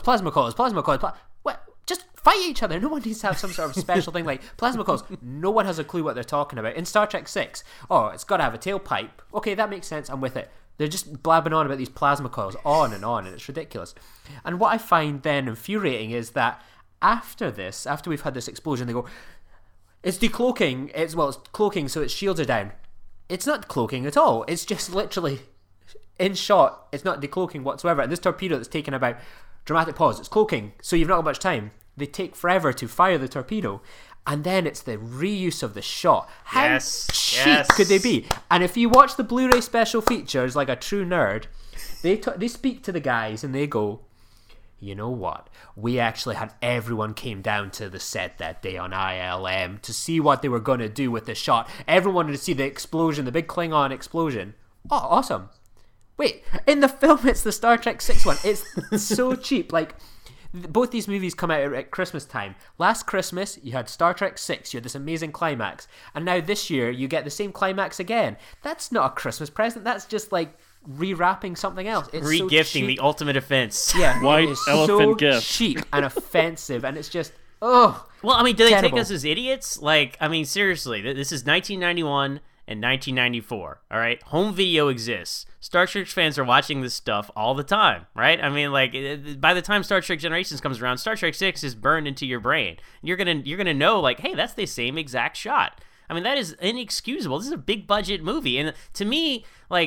Just fight each other. No one needs to have some sort of special thing like plasma cores. No one has a clue what they're talking about. In Star Trek 6, it's got to have a tailpipe. Okay, that makes sense. I'm with it. They're just blabbing on about these plasma coils on, and it's ridiculous. And what I find then infuriating is that after we've had this explosion, they go, it's decloaking. It's cloaking, so its shields are down. It's not cloaking at all. It's just literally in shot. It's not decloaking whatsoever. And this torpedo that's taken about, dramatic pause, it's cloaking, so you've not got much time. They take forever to fire the torpedo. And then it's the reuse of the shot. How cheap could they be? And if you watch the Blu-ray special features like a true nerd, they speak to the guys and they go, you know what? We actually had everyone came down to the set that day on ILM to see what they were going to do with the shot. Everyone wanted to see the explosion, the big Klingon explosion. Oh, awesome. Wait, in the film it's the Star Trek 6 one. It's so cheap. Like, both these movies come out at Christmas time. Last Christmas, you had Star Trek 6, you had this amazing climax. And now this year, you get the same climax again. That's not a Christmas present. That's just like rewrapping something else. It's regifting so the ultimate offense. Yeah, White elephant so gift. cheap and offensive. And it's just, oh. Well, I mean, do they terrible. take us as idiots? Like, I mean, seriously, this is 1991 and 1994, all right? Home video exists. Star Trek fans are watching this stuff all the time, right? I mean, like, by the time Star Trek Generations comes around, Star Trek 6 is burned into your brain. You're gonna know, like, hey, that's the same exact shot. I mean, that is inexcusable. This is a big budget movie, and to me, like,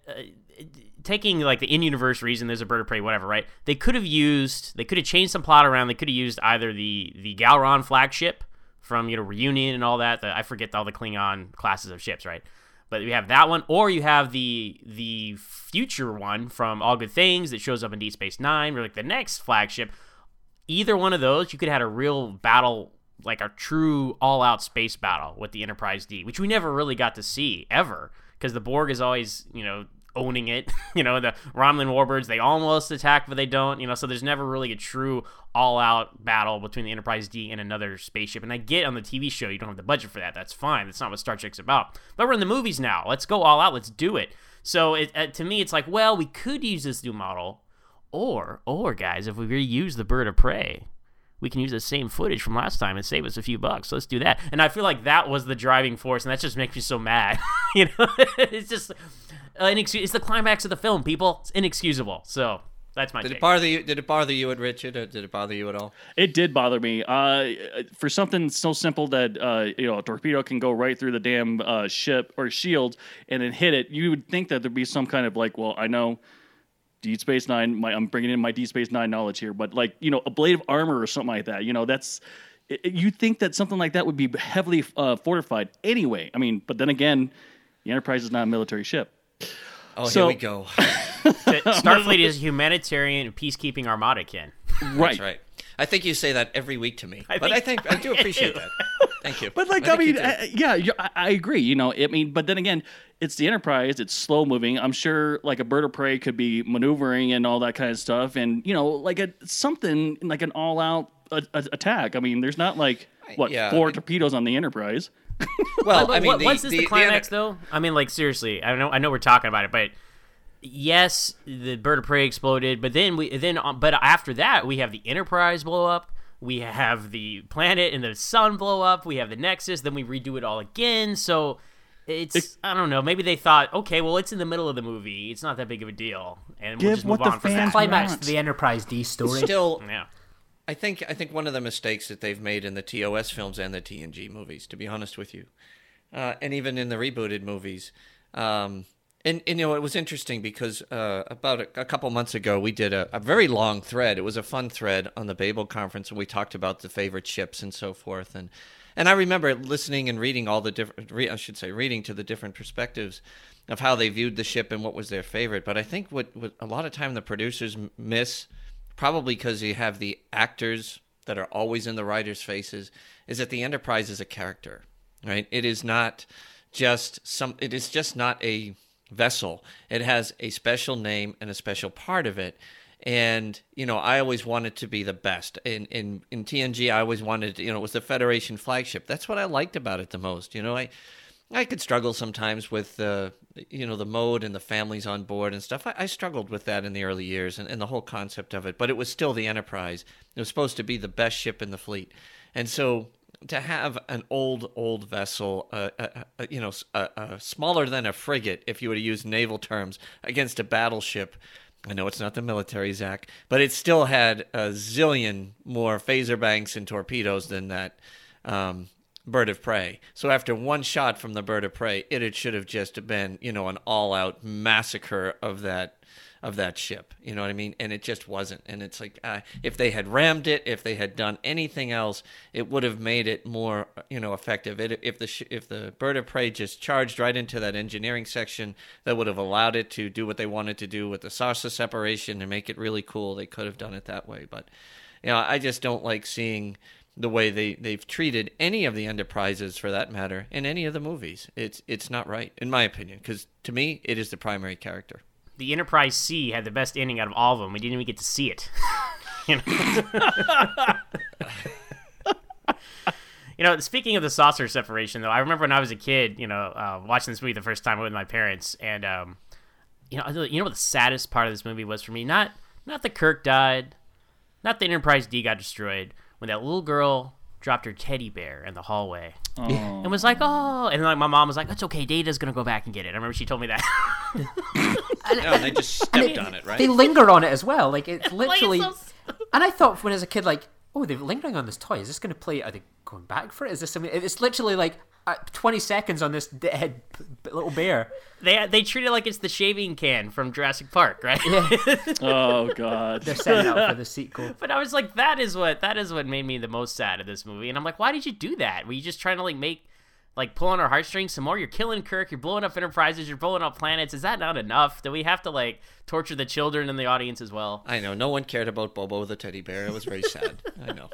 taking like the in-universe reason, there's a bird of prey, whatever, right? They could have changed some plot around. They could have used either the Galron flagship from, you know, Reunion and all that. I forget all the Klingon classes of ships, right? But you have that one, or you have the future one from All Good Things that shows up in Deep Space Nine, or like the next flagship. Either one of those, you could have had a real battle, like a true all-out space battle with the Enterprise D, which we never really got to see ever, because the Borg is always, you know, owning it. You know, the Romulan warbirds, they almost attack, but they don't, you know, so there's never really a true all-out battle between the Enterprise D and another spaceship. And I get on the TV show you don't have the budget for that. That's fine. That's not what Star Trek's about. But we're in the movies now. Let's go all out. Let's do it. So to me, it's like, well, we could use this new model, or guys, if we reuse the bird of prey, we can use the same footage from last time and save us a few bucks. So let's do that. And I feel like that was the driving force, and that just makes me so mad. You know, it's just it's the climax of the film, people. It's inexcusable. So that's my take. Did it bother you, Richard, or did it bother you at all? It did bother me. For something so simple that you know, a torpedo can go right through the damn ship or shield and then hit it, you would think that there'd be some kind of like, well, I know Deep Space Nine. I'm bringing in my Deep Space Nine knowledge here, but like, you know, a blade of armor or something like that. You know, that's you think that something like that would be heavily fortified anyway. I mean, but then again, the Enterprise is not a military ship. Oh, here we go. Starfleet is a humanitarian and peacekeeping armada, Ken. Right. That's right. I think you say that every week to me, I do appreciate that. Thank you. But like, I mean, I agree. You know, I mean, but then again, it's the Enterprise. It's slow moving. I'm sure like a bird of prey could be maneuvering and all that kind of stuff, and you know, like something like an all out attack. I mean, there's not like 4 torpedoes on the Enterprise. Well, I mean, once the climax, though. I mean, like, seriously, I know we're talking about it, but yes, the bird of prey exploded, but but after that, we have the Enterprise blow up, we have the planet and the sun blow up, we have the Nexus, then we redo it all again. So it's I don't know. Maybe they thought, okay, well, it's in the middle of the movie, it's not that big of a deal, and we'll just move on from that. Climax to the Enterprise D story. Still, yeah. I think one of the mistakes that they've made in the TOS films and the TNG movies, to be honest with you, and even in the rebooted movies, and you know, it was interesting because about a couple months ago we did a very long thread. It was a fun thread on the Babel conference, and we talked about the favorite ships and so forth. And I remember listening and reading all the different, reading to the different perspectives of how they viewed the ship and what was their favorite. But I think what a lot of time the producers miss, probably because you have the actors that are always in the writers' faces, is that the Enterprise is a character, right? It is not just it is just not a vessel. It has a special name and a special part of it. And, you know, I always wanted to be the best. In TNG, I always wanted, you know, it was the Federation flagship. That's what I liked about it the most. You know, I could struggle sometimes with, you know, the mode and the families on board and stuff. I struggled with that in the early years and the whole concept of it. But it was still the Enterprise. It was supposed to be the best ship in the fleet. And so to have an old vessel, smaller than a frigate, if you were to use naval terms, against a battleship. I know it's not the military, Zach, but it still had a zillion more phaser banks and torpedoes than that bird of prey. So after one shot from the bird of prey, it should have just been, an all-out massacre of that ship. You know what I mean? And it just wasn't. And it's like, if they had rammed it, if they had done anything else, it would have made it more, effective. If the bird of prey just charged right into that engineering section, that would have allowed it to do what they wanted to do with the saucer separation and make it really cool. They could have done it that way. But, I just don't like seeing the way they've treated any of the Enterprises, for that matter, in any of the movies. It's not right, in my opinion, because to me, it is the primary character. The Enterprise C had the best ending out of all of them. We didn't even get to see it. Speaking of the saucer separation, though, I remember when I was a kid, watching this movie the first time with my parents, and what the saddest part of this movie was for me? Not that Kirk died, not the Enterprise D got destroyed, when that little girl dropped her teddy bear in the hallway. Oh. And was like, oh, and my mom was like, it's okay, Data's gonna go back and get it. I remember she told me that. And they just stepped on it, right? They linger on it as well. Like, it's literally... And I thought when I was a kid, like, oh, they're lingering on this toy. Is this going to play? Are they going back for it? Is this something? It's literally like 20 seconds on this dead little bear. They treat it like it's the shaving can from Jurassic Park, right? Yeah. Oh God. They're setting up for the sequel. But I was like, that is what made me the most sad of this movie. And I'm like, why did you do that? Were you just trying to pull on our heartstrings some more? You're killing Kirk, you're blowing up Enterprises, you're blowing up planets. Is that not enough? Do we have to torture the children in the audience as well? I know. No one cared about Bobo the teddy bear. It was very sad. I know.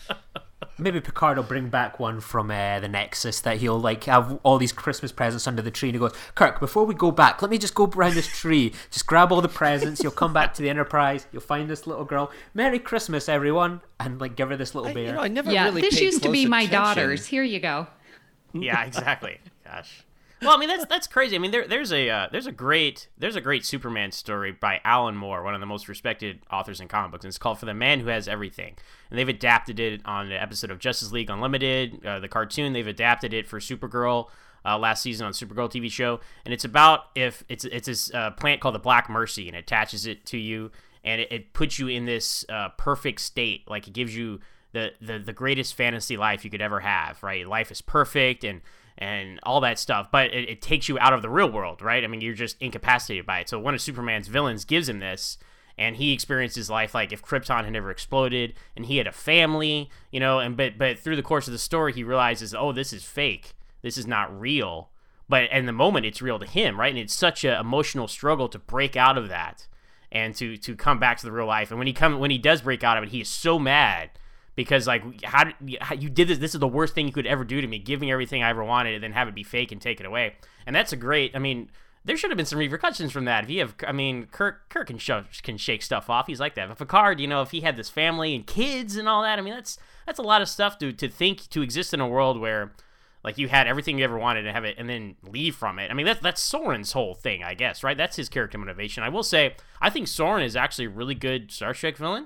Maybe Picard will bring back one from the Nexus that he'll have all these Christmas presents under the tree, and he goes, Kirk, before we go back, let me just go around this tree, just grab all the presents, you'll come back to the Enterprise, you'll find this little girl, Merry Christmas everyone, and give her this little bear. I never really this paid used to be close my attention. daughter's. Here you go. Yeah, exactly. Gosh. Well, I mean that's crazy. I mean there's a great Superman story by Alan Moore, one of the most respected authors in comic books, and it's called For the Man Who Has Everything. And they've adapted it on an episode of Justice League Unlimited, the cartoon. They've adapted it for Supergirl last season on Supergirl TV show, and it's about if it's this plant called the Black Mercy, and it attaches it to you, and it puts you in this perfect state, like it gives you the greatest fantasy life you could ever have, right? Life is perfect and all that stuff, but it takes you out of the real world, right? I mean, you're just incapacitated by it. So one of Superman's villains gives him this, and he experiences life like if Krypton had never exploded, and he had a family, but through the course of the story, he realizes, oh, this is fake. This is not real. But in the moment, it's real to him, right? And it's such an emotional struggle to break out of that and to come back to the real life. And when he does break out of it, he is so mad. Because, how you did this? This is the worst thing you could ever do to me. Give me everything I ever wanted, and then have it be fake and take it away. And that's there should have been some repercussions from that. If you have, Kirk can shake stuff off. He's like that. But Picard, if he had this family and kids and all that, that's a lot of stuff to exist in a world where, you had everything you ever wanted to have it, and then leave from it. That's Soren's whole thing, I guess, right? That's his character motivation. I will say, I think Soren is actually a really good Star Trek villain.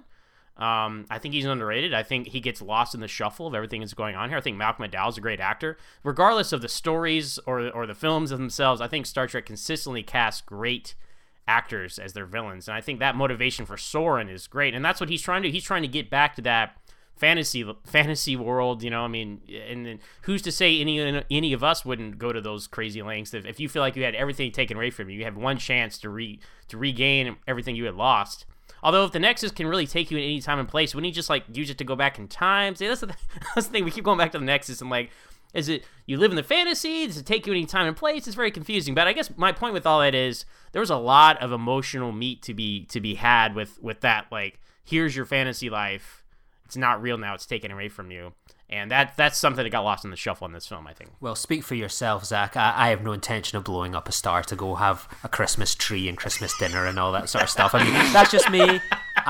I think he's underrated. I think he gets lost in the shuffle of everything that's going on here. I think Malcolm McDowell is a great actor. Regardless of the stories or the films themselves, I think Star Trek consistently casts great actors as their villains. And I think that motivation for Soren is great. And that's what he's trying to do. He's trying to get back to that fantasy world, and then who's to say any of us wouldn't go to those crazy lengths? If you feel like you had everything taken away from you, you have one chance to regain everything you had lost. Although if the Nexus can really take you at any time and place, wouldn't you just use it to go back in time? See, that's the thing. We keep going back to the Nexus and is it you live in the fantasy? Does it take you any time and place? It's very confusing. But I guess my point with all that is there was a lot of emotional meat to be had with that. Here's your fantasy life. It's not real now. It's taken away from you. And that's something that got lost in the shuffle in this film, I think. Well, speak for yourself, Zach. I have no intention of blowing up a star to go have a Christmas tree and Christmas dinner and all that sort of stuff. That's just me.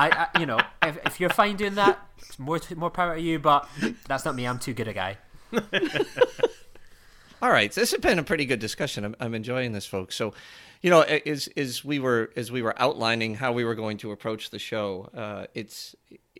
If you're fine doing that, it's more power to you. But that's not me. I'm too good a guy. All right, this has been a pretty good discussion. I'm enjoying this, folks. So, as we were outlining how we were going to approach the show,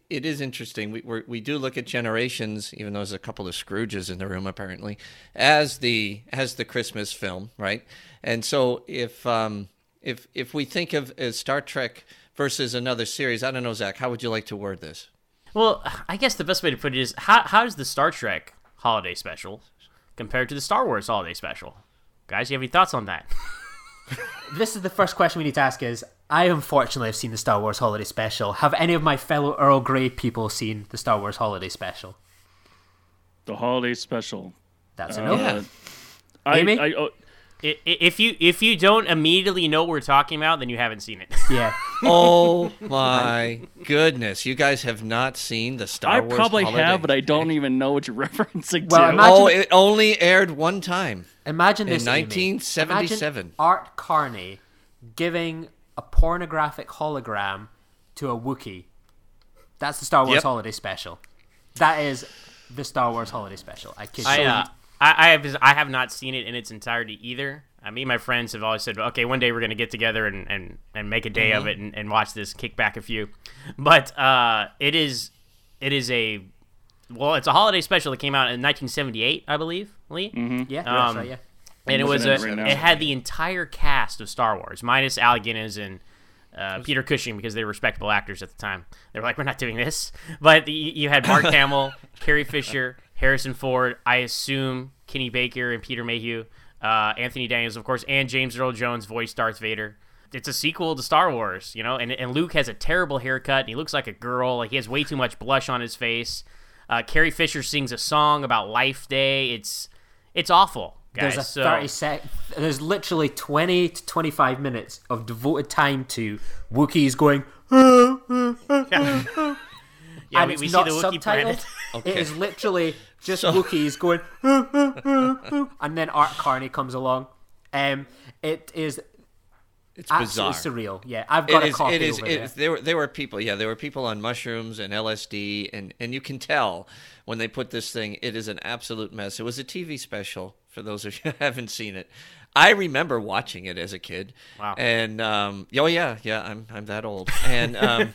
it is interesting. We do look at Generations, even though there's a couple of Scrooges in the room apparently, as the Christmas film, right? And so if we think of as Star Trek versus another series, I don't know, Zach, how would you like to word this? Well, I guess the best way to put it is how does the Star Trek holiday special compared to the Star Wars holiday special? Guys, you have any thoughts on that? This is the first question we need to ask is, I unfortunately have seen the Star Wars holiday special. Have any of my fellow Earl Grey people seen the Star Wars holiday special? The holiday special. That's a no. Yeah. Amy? If you don't immediately know what we're talking about, then you haven't seen it. Yeah. Oh my goodness! You guys have not seen the Star Wars. I probably holiday. have, but I don't even know what you're referencing Well, to. imagine- It only aired one time. Imagine this, In Amy. 1977. Imagine Art Carney giving a pornographic hologram to a Wookiee. That's the Star Wars Yep. holiday special. That is the Star Wars holiday special. I kid you. I have not seen it in its entirety either. Me and my friends have always said, okay, one day we're going to get together and make a day of it and watch this, kick back a few. But it's a holiday special that came out in 1978, I believe, Lee. Mm-hmm. Yeah, that's right, yeah. And Right now. it had the entire cast of Star Wars, minus Alec Guinness and Peter Cushing, because they were respectable actors at the time. They were like, we're not doing this. But you had Mark Hamill, Carrie Fisher, Harrison Ford, I assume Kenny Baker and Peter Mayhew, Anthony Daniels, of course, and James Earl Jones voiced Darth Vader. It's a sequel to Star Wars, and Luke has a terrible haircut, and he looks like a girl. Like, he has way too much blush on his face. Carrie Fisher sings a song about Life Day. It's awful, guys. There's literally 20 to 25 minutes of devoted time to Wookiees going. Yeah, and we it's see not the Wookiee subtitled. planet. Okay. It is literally just Wookiees going, and then Art Carney comes along. It is It's absolutely bizarre. surreal. Yeah, I've got a copy over there. There were people. Yeah, there were people on mushrooms and LSD, and you can tell when they put this thing. It is an absolute mess. It was a TV special. For those of you who haven't seen it, I remember watching it as a kid. Wow. And I'm that old. And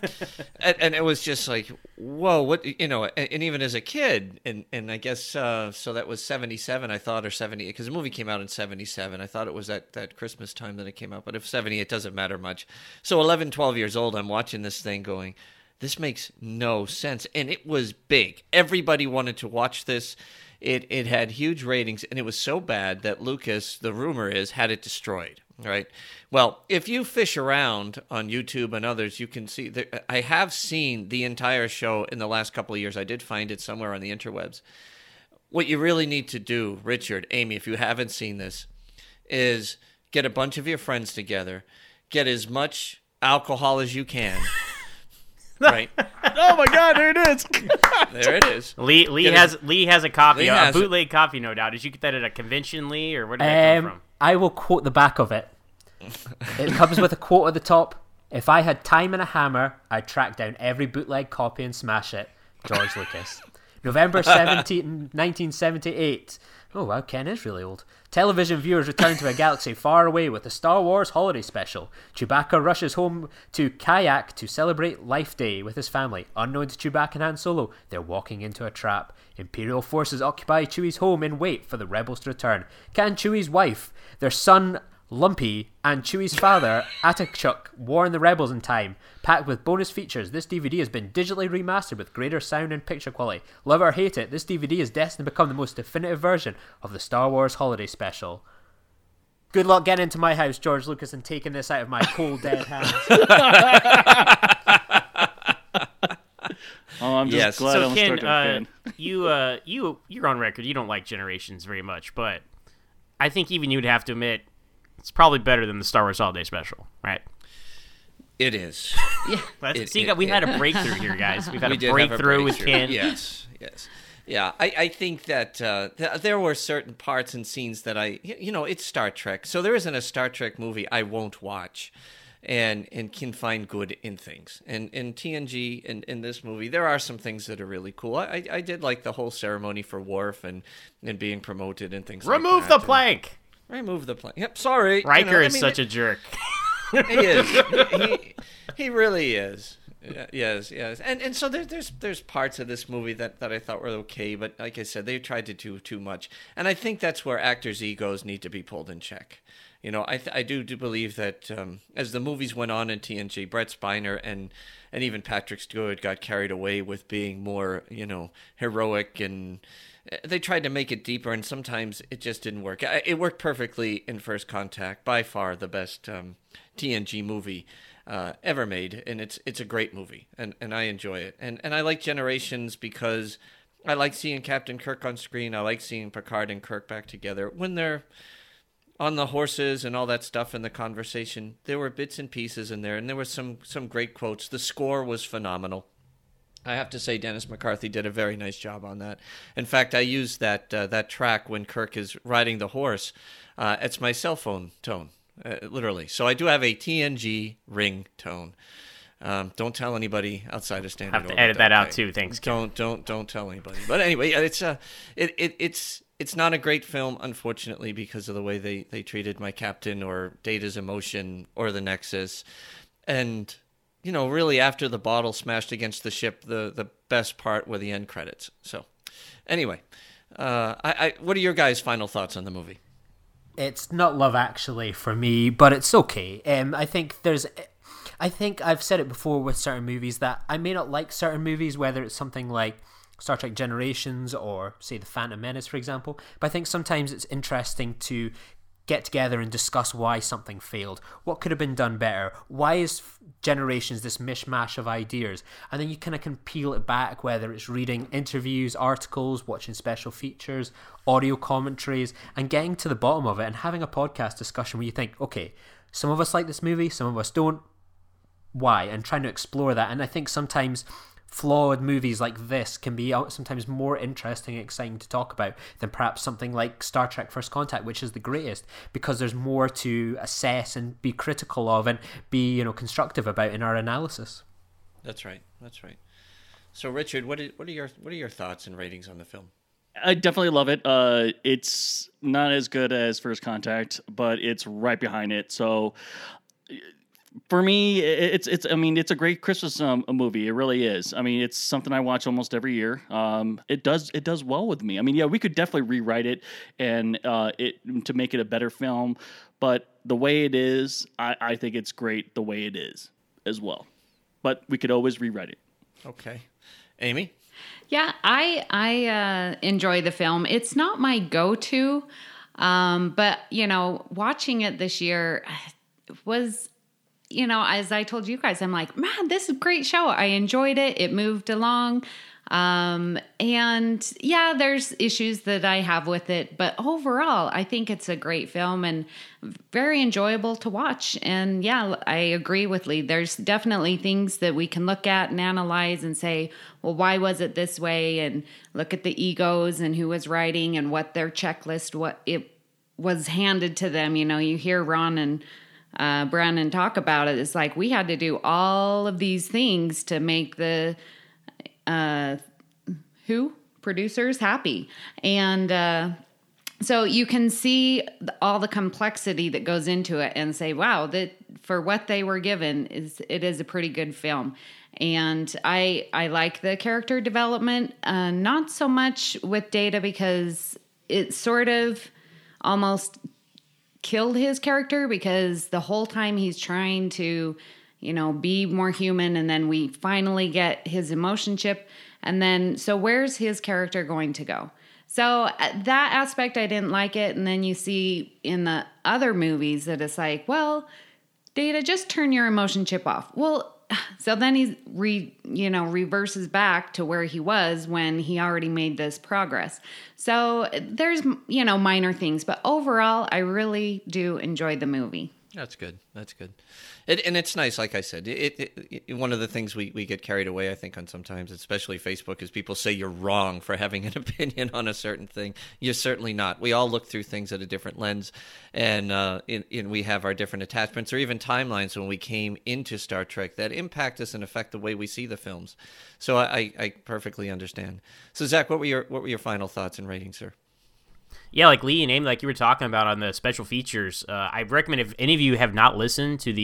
and it was just like, whoa, what, and even as a kid, and I guess so that was 77, I thought, or 78, because the movie came out in 77. I thought it was that Christmas time that it came out, but if 78, it doesn't matter much. So 11, 12 years old, I'm watching this thing going, this makes no sense. And it was big. Everybody wanted to watch this. It had huge ratings, and it was so bad that Lucas, the rumor is, had it destroyed, right? Well, if you fish around on YouTube and others, you can see that I have seen the entire show in the last couple of years. I did find it somewhere on the interwebs. What you really need to do, Richard, Amy, if you haven't seen this, is get a bunch of your friends together, get as much alcohol as you can, right? Oh my God, there it is. There it is. Lee has a copy, Lee a has bootleg copy, no doubt. Did you get that at a convention, Lee, or where did that come from? I will quote the back of it. It comes with a quote at the top. If I had time and a hammer, I'd track down every bootleg copy and smash it. George Lucas. November 17, 1978. Oh, wow, Ken is really old. Television viewers return to a galaxy far away with the Star Wars holiday special. Chewbacca rushes home to Kayak to celebrate Life Day with his family. Unknown to Chewbacca and Han Solo, they're walking into a trap. Imperial forces occupy Chewie's home and wait for the rebels to return. Can Chewie's wife, their son Lumpy, and Chewie's father, Atachuk, warn the rebels in time? Packed with bonus features, this DVD has been digitally remastered with greater sound and picture quality. Love it or hate it, this DVD is destined to become the most definitive version of the Star Wars holiday special. Good luck getting into my house, George Lucas, and taking this out of my cold, dead hands. Oh, I'm just glad So I'm a Ken, Star Trek fan. you're on record. You don't like Generations very much, but I think even you'd have to admit it's probably better than the Star Wars Holiday Special, right? It is. Yeah, we had a breakthrough here, guys. We've had We a did have a breakthrough with breakthrough. Ken. Yes. Yeah, I think that there were certain parts and scenes that it's Star Trek. So there isn't a Star Trek movie I won't watch and can find good in things. And in TNG, in this movie, there are some things that are really cool. I did like the whole ceremony for Worf and being promoted and things Remove like the that. plank! Remove the plank. Yep, sorry. Riker is such a jerk. He is. He really is. Yes, and so there's parts of this movie that I thought were okay, but like I said, they tried to do too much, and I think that's where actors' egos need to be pulled in check. I do believe that as the movies went on in TNG, Brett Spiner and even Patrick Stewart got carried away with being more heroic, and they tried to make it deeper, and sometimes it just didn't work. It worked perfectly in First Contact, by far the best TNG movie ever made, and it's a great movie, and I enjoy it, and I like Generations because I like seeing Captain Kirk on screen. I like seeing Picard and Kirk back together when they're on the horses and all that stuff in the conversation. There were bits and pieces in there, and there were some great quotes. The score was phenomenal. I have to say Dennis McCarthy did a very nice job on that. In fact, I used that track when Kirk is riding the horse. It's my cell phone tone. Literally. So I do have a TNG ringtone. Don't tell anybody outside of standard. Have to edit that out too. Thanks. Don't tell anybody. But anyway, it's not a great film, unfortunately, because of the way they treated my captain or Data's emotion or the Nexus. And really after the bottle smashed against the ship, the best part were the end credits. So anyway, what are your guys' final thoughts on the movie? It's not Love Actually for me, but it's okay. I think I've said it before with certain movies that I may not like certain movies, whether it's something like Star Trek Generations or, say, The Phantom Menace, for example. But I think sometimes it's interesting to get together and discuss why something failed. What could have been done better? Why is Generations this mishmash of ideas? And then you kind of can peel it back, whether it's reading interviews, articles, watching special features, audio commentaries, and getting to the bottom of it and having a podcast discussion where you think, okay, some of us like this movie, some of us don't. Why? And trying to explore that. And I think sometimes flawed movies like this can be sometimes more interesting and exciting to talk about than perhaps something like Star Trek First Contact, which is the greatest, because there's more to assess and be critical of and be constructive about in our analysis. That's right. So Richard, what are your thoughts and ratings on the film? I definitely love it. It's not as good as First Contact, but it's right behind it. So for me, it's a great Christmas movie. It really is. I mean, it's something I watch almost every year. It does well with me. I mean, yeah, we could definitely rewrite it and to make it a better film, but the way it is, I think it's great the way it is as well. But we could always rewrite it. Okay, Amy. Yeah, I enjoy the film. It's not my go-to, but watching it this year was. As I told you guys, I'm like, man, this is a great show. I enjoyed it. It moved along. And yeah, there's issues that I have with it, but overall, I think it's a great film and very enjoyable to watch. And yeah, I agree with Lee. There's definitely things that we can look at and analyze and say, well, why was it this way? And look at the egos and who was writing and what their checklist, what it was handed to them. You hear Ron and Brandon talk about it. It's like we had to do all of these things to make the producers happy, and so you can see all the complexity that goes into it, and say, wow, that for what they were given it is a pretty good film. And I like the character development, not so much with Data, because it sort of almost killed his character, because the whole time he's trying to, be more human, and then we finally get his emotion chip, and then so where's his character going to go? So that aspect I didn't like it. And then you see in the other movies that it's like, well, Data, just turn your emotion chip off. Well, so then he reverses back to where he was when he already made this progress. So there's, minor things, but overall, I really do enjoy the movie. That's good. And it's nice, like I said. One of the things we get carried away, I think, on sometimes, especially Facebook, is people say you're wrong for having an opinion on a certain thing. You're certainly not. We all look through things at a different lens, and we have our different attachments or even timelines when we came into Star Trek that impact us and affect the way we see the films. So I perfectly understand. So Zach, what were your final thoughts and ratings, sir? Yeah, like Lee and Amy, like you were talking about on the special features, I recommend if any of you have not listened to the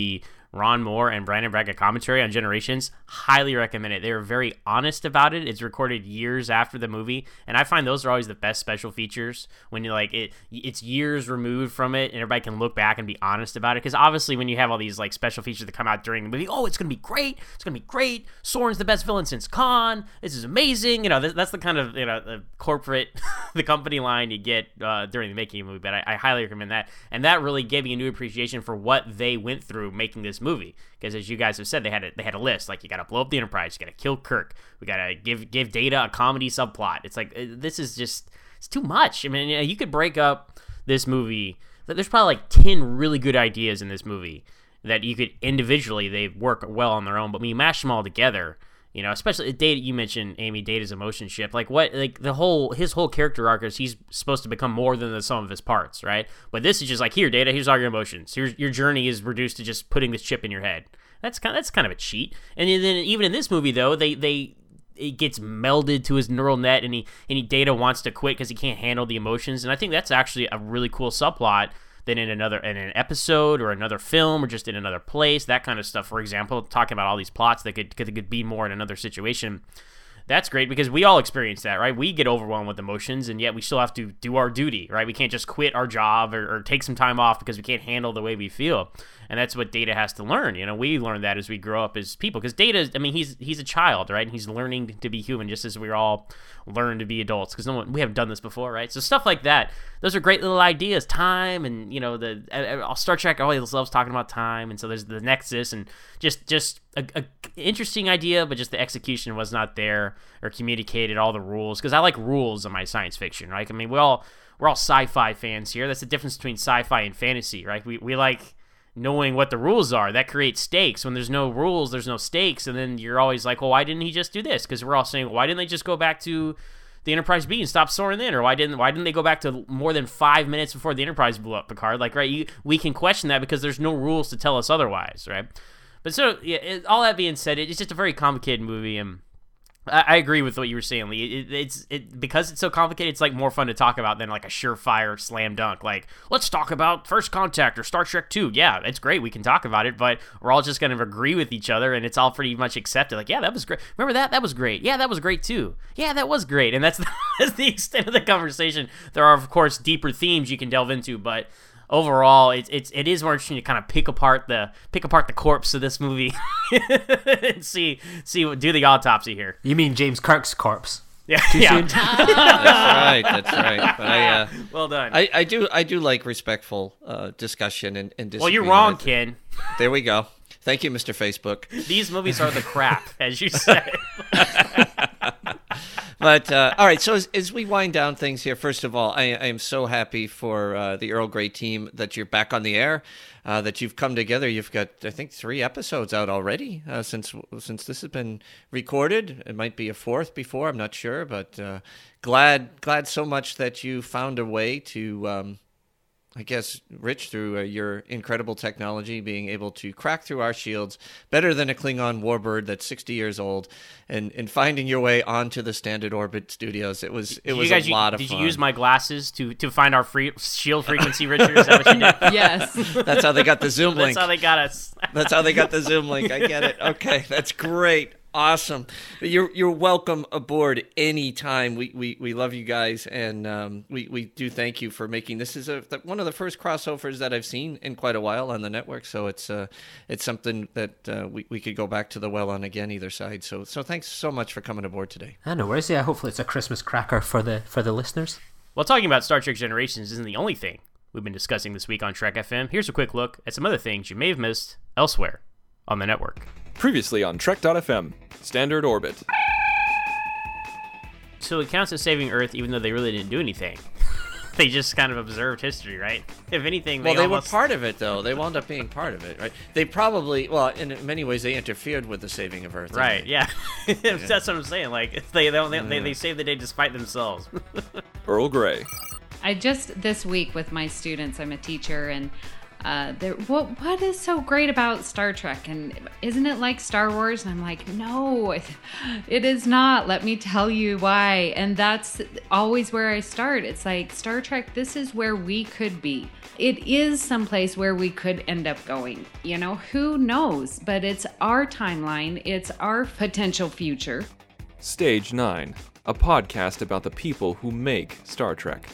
Ron Moore and Brandon Braga commentary on Generations. Highly recommend it. They were very honest about it. It's recorded years after the movie, and I find those are always the best special features when you like it's years removed from it, and everybody can look back and be honest about it. Because obviously, when you have all these like special features that come out during the movie, oh, it's gonna be great. It's gonna be great. Soren's the best villain since Khan. This is amazing. You know, that's the kind of the corporate, the company line you get during the making of a movie. But I highly recommend that, and that really gave me a new appreciation for what they went through making this movie. Because as you guys have said, they had a list, like you got to blow up the Enterprise, you got to kill Kirk, we got to give Data a comedy subplot. It's like this is just, it's too much. I mean, you could break up this movie. There's probably like 10 really good ideas in this movie that you could individually, they work well on their own, but when you mash them all together, you know, especially Data, you mentioned, Amy, Data's emotion ship. Like his whole character arc is he's supposed to become more than the sum of his parts, right? But this is just like, here, Data, here's all your emotions. Here's your journey is reduced to just putting this chip in your head. That's kind of a cheat. And then even in this movie though, it gets melded to his neural net, and Data wants to quit because he can't handle the emotions. And I think that's actually a really cool subplot than in an episode or another film or just in another place, that kind of stuff. For example, talking about all these plots that could be more in another situation. That's great because we all experience that, right? We get overwhelmed with emotions, and yet we still have to do our duty, right? We can't just quit our job or take some time off because we can't handle the way we feel. And that's what Data has to learn. You know, we learn that as we grow up as people, because Data, I mean, he's a child, right? And he's learning to be human, just as we all learn to be adults, because we haven't done this before, right? So stuff like that, those are great little ideas. Time, and you know, Star Trek always loves talking about time, and so there's the Nexus, and just a interesting idea, but just the execution was not there or communicated all the rules, because I like rules in my science fiction, right? I mean, we're all sci-fi fans here. That's the difference between sci-fi and fantasy, right? We like knowing what the rules are. That creates stakes. When there's no rules, there's no stakes, and then you're always like, well, why didn't he just do this? Because we're all saying, why didn't they just go back to the Enterprise B and stop Soren then? Or why didn't they go back to more than 5 minutes before the Enterprise blew up Picard? Like, right, we can question that because there's no rules to tell us otherwise, right? But so, yeah, all that being said, it's just a very complicated movie, and I agree with what you were saying, Lee. It's because it's so complicated, it's like more fun to talk about than like a surefire slam dunk. Like, let's talk about First Contact or Star Trek 2. Yeah, it's great. We can talk about it, but we're all just going to agree with each other, and it's all pretty much accepted. Like, yeah, that was great. Remember that? That was great. Yeah, that was great too. Yeah, that was great. And that's the extent of the conversation. There are, of course, deeper themes you can delve into, but overall, it is more interesting to kind of pick apart the corpse of this movie and see do the autopsy here. You mean James Kirk's corpse? Yeah, Too soon? That's right. But well done. I do like respectful discussion and disagreement. Well, you're wrong, Ken. There we go. Thank you, Mr. Facebook. These movies are the crap, as you said. But, all right, so as we wind down things here, first of all, I am so happy for the Earl Grey team that you're back on the air, that you've come together. You've got, I think, 3 episodes out already since this has been recorded. It might be a 4th before, I'm not sure, but glad so much that you found a way to, I guess, Rich, through your incredible technology, being able to crack through our shields better than a Klingon warbird that's 60 years old, and finding your way onto the Standard Orbit studios. It was a lot of fun. Did you use my glasses to find our shield frequency, Richard? Is that what you did? Yes. That's how they got the Zoom link. That's how they got us. That's how they got the Zoom link. I get it. Okay, that's great. Awesome. You're welcome aboard anytime. We love you guys, and we do thank you for making this is one of the first crossovers that I've seen in quite a while on the network. So it's something that we could go back to the well on again, either side. So thanks so much for coming aboard today. No worries. Yeah, hopefully it's a Christmas cracker for the listeners. Well, talking about Star Trek Generations isn't the only thing we've been discussing this week on Trek FM. Here's a quick look at some other things you may have missed elsewhere on the network. Previously on Trek.fm, Standard Orbit. So it counts as saving Earth even though they really didn't do anything. They just kind of observed history, right? If anything, they were part of it, though. They wound up being part of it, right? They probably, in many ways, they interfered with the saving of Earth. Right, yeah. That's what I'm saying. Like, they saved the day despite themselves. Earl Grey. I just, this week with my students, I'm a teacher, and What is so great about Star Trek? And isn't it like Star Wars? And I'm like, no, it is not. Let me tell you why. And that's always where I start. It's like, Star Trek, this is where we could be. It is someplace where we could end up going. You know, who knows? But it's our timeline. It's our potential future. Stage 9, a podcast about the people who make Star Trek.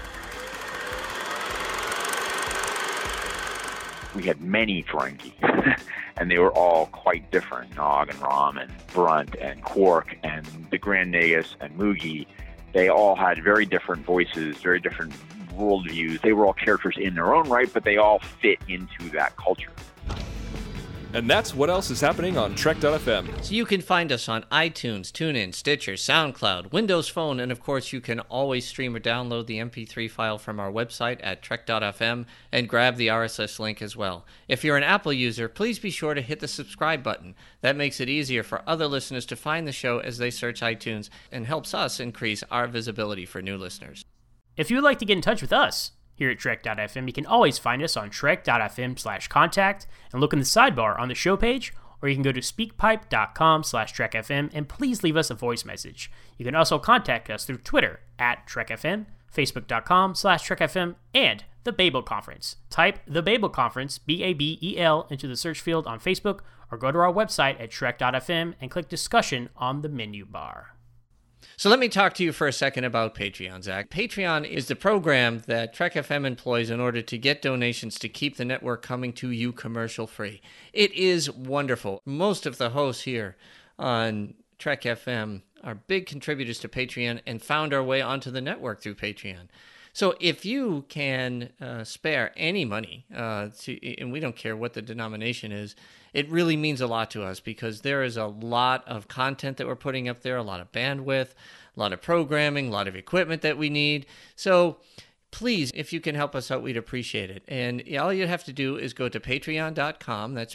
We had many Ferengi, and they were all quite different. Nog and Rom and Brunt and Quark and the Grand Nagus and Moogie, they all had very different voices, very different worldviews. They were all characters in their own right, but they all fit into that culture. And that's what else is happening on Trek.fm. So you can find us on iTunes, TuneIn, Stitcher, SoundCloud, Windows Phone, and of course you can always stream or download the MP3 file from our website at Trek.fm and grab the RSS link as well. If you're an Apple user, please be sure to hit the subscribe button. That makes it easier for other listeners to find the show as they search iTunes and helps us increase our visibility for new listeners. If you would like to get in touch with us here at Trek.fm, you can always find us on Trek.fm/contact and look in the sidebar on the show page, or you can go to speakpipe.com/TrekFM and please leave us a voice message. You can also contact us through Twitter at TrekFM, Facebook.com/TrekFM, and the Babel Conference. Type the Babel Conference, Babel, into the search field on Facebook, or go to our website at Trek.fm and click discussion on the menu bar. So let me talk to you for a second about Patreon, Zach. Patreon is the program that Trek FM employs in order to get donations to keep the network coming to you commercial-free. It is wonderful. Most of the hosts here on Trek FM are big contributors to Patreon and found our way onto the network through Patreon. So if you can spare any money, and we don't care what the denomination is, it really means a lot to us because there is a lot of content that we're putting up there, a lot of bandwidth, a lot of programming, a lot of equipment that we need. So please, if you can help us out, we'd appreciate it. And all you have to do is go to patreon.com, that's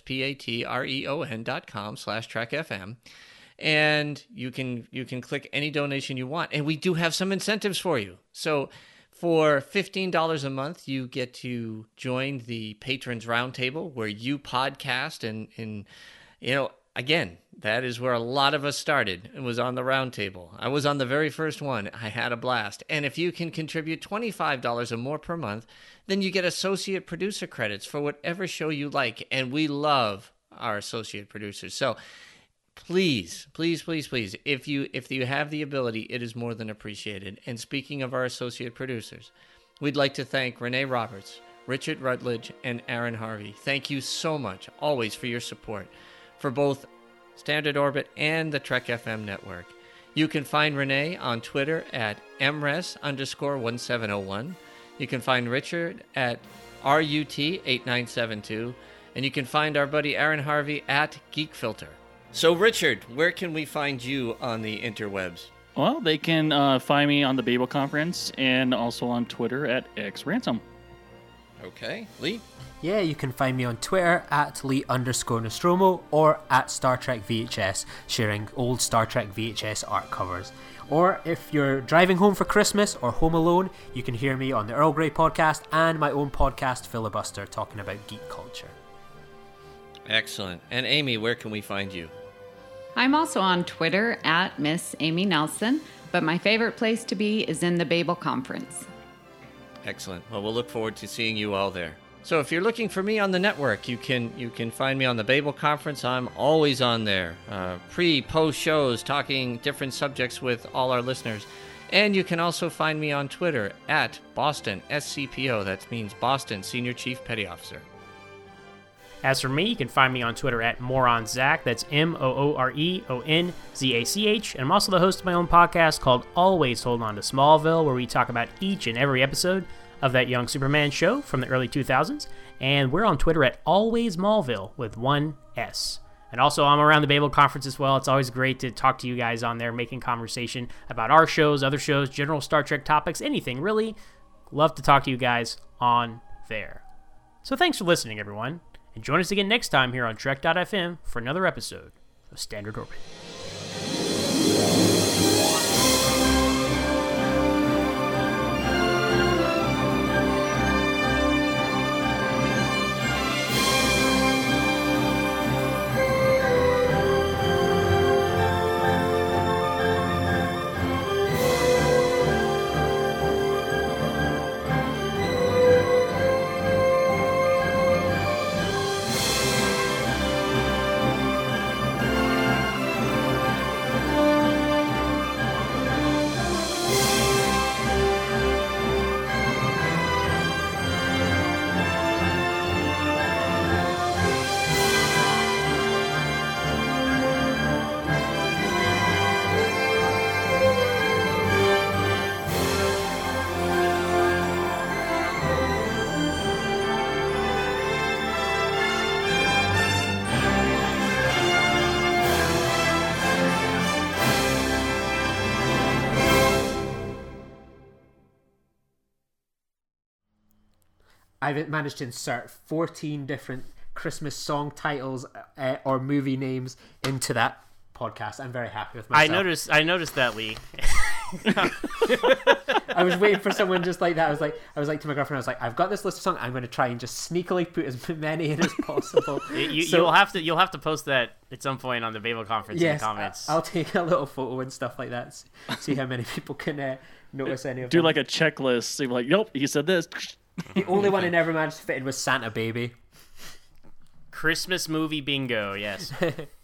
patreon.com/TrekFM. And you can click any donation you want. And we do have some incentives for you. So for $15 a month, you get to join the Patrons Roundtable where you podcast. And you know, again, that is where a lot of us started. It was on the Roundtable. I was on the very first one. I had a blast. And if you can contribute $25 or more per month, then you get associate producer credits for whatever show you like. And we love our associate producers. So please, please, please, please, if you have the ability, it is more than appreciated. And speaking of our associate producers, we'd like to thank Renee Roberts, Richard Rutledge, and Aaron Harvey. Thank you so much, always, for your support for both Standard Orbit and the Trek FM network. You can find Renee on Twitter at MRES_1701. You can find Richard at RUT8972. And you can find our buddy Aaron Harvey at GeekFilter. So, Richard, where can we find you on the interwebs? Well, they can find me on the Babel Conference and also on Twitter at XRansom. Okay. Lee? Yeah, you can find me on Twitter at Lee_Nostromo or at Star Trek VHS, sharing old Star Trek VHS art covers. Or if you're driving home for Christmas or home alone, you can hear me on the Earl Grey podcast and my own podcast, Filibuster, talking about geek culture. Excellent. And Amy, where can we find you? I'm also on Twitter at Miss Amy Nelson, but my favorite place to be is in the Babel Conference. Excellent. Well, we'll look forward to seeing you all there. So if you're looking for me on the network, you can find me on the Babel Conference. I'm always on there. Post shows, talking different subjects with all our listeners. And you can also find me on Twitter at Boston SCPO. That means Boston Senior Chief Petty Officer. As for me, you can find me on Twitter at MooreOnZach. That's MooreOnZach. And I'm also the host of my own podcast called Always Hold On to Smallville, where we talk about each and every episode of that Young Superman show from the early 2000s. And we're on Twitter at AlwaysMallville with one S. And also, I'm around the Babel Conference as well. It's always great to talk to you guys on there, making conversation about our shows, other shows, general Star Trek topics, anything, really. Love to talk to you guys on there. So thanks for listening, everyone. And join us again next time here on Trek.fm for another episode of Standard Orbit. I've managed to insert 14 different Christmas song titles or movie names into that podcast. I'm very happy with myself. I noticed that, Lee. I was waiting for someone just like that. I was like to my girlfriend, I was like, I've got this list of songs. I'm going to try and just sneakily put as many in as possible. You'll have to post that at some point on the Babel conference in the comments. I'll take a little photo and stuff like that. See how many people can notice any of them. Do like a checklist. So you're like, nope, he said this. The only one I never managed to fit in was Santa Baby. Christmas movie bingo, yes.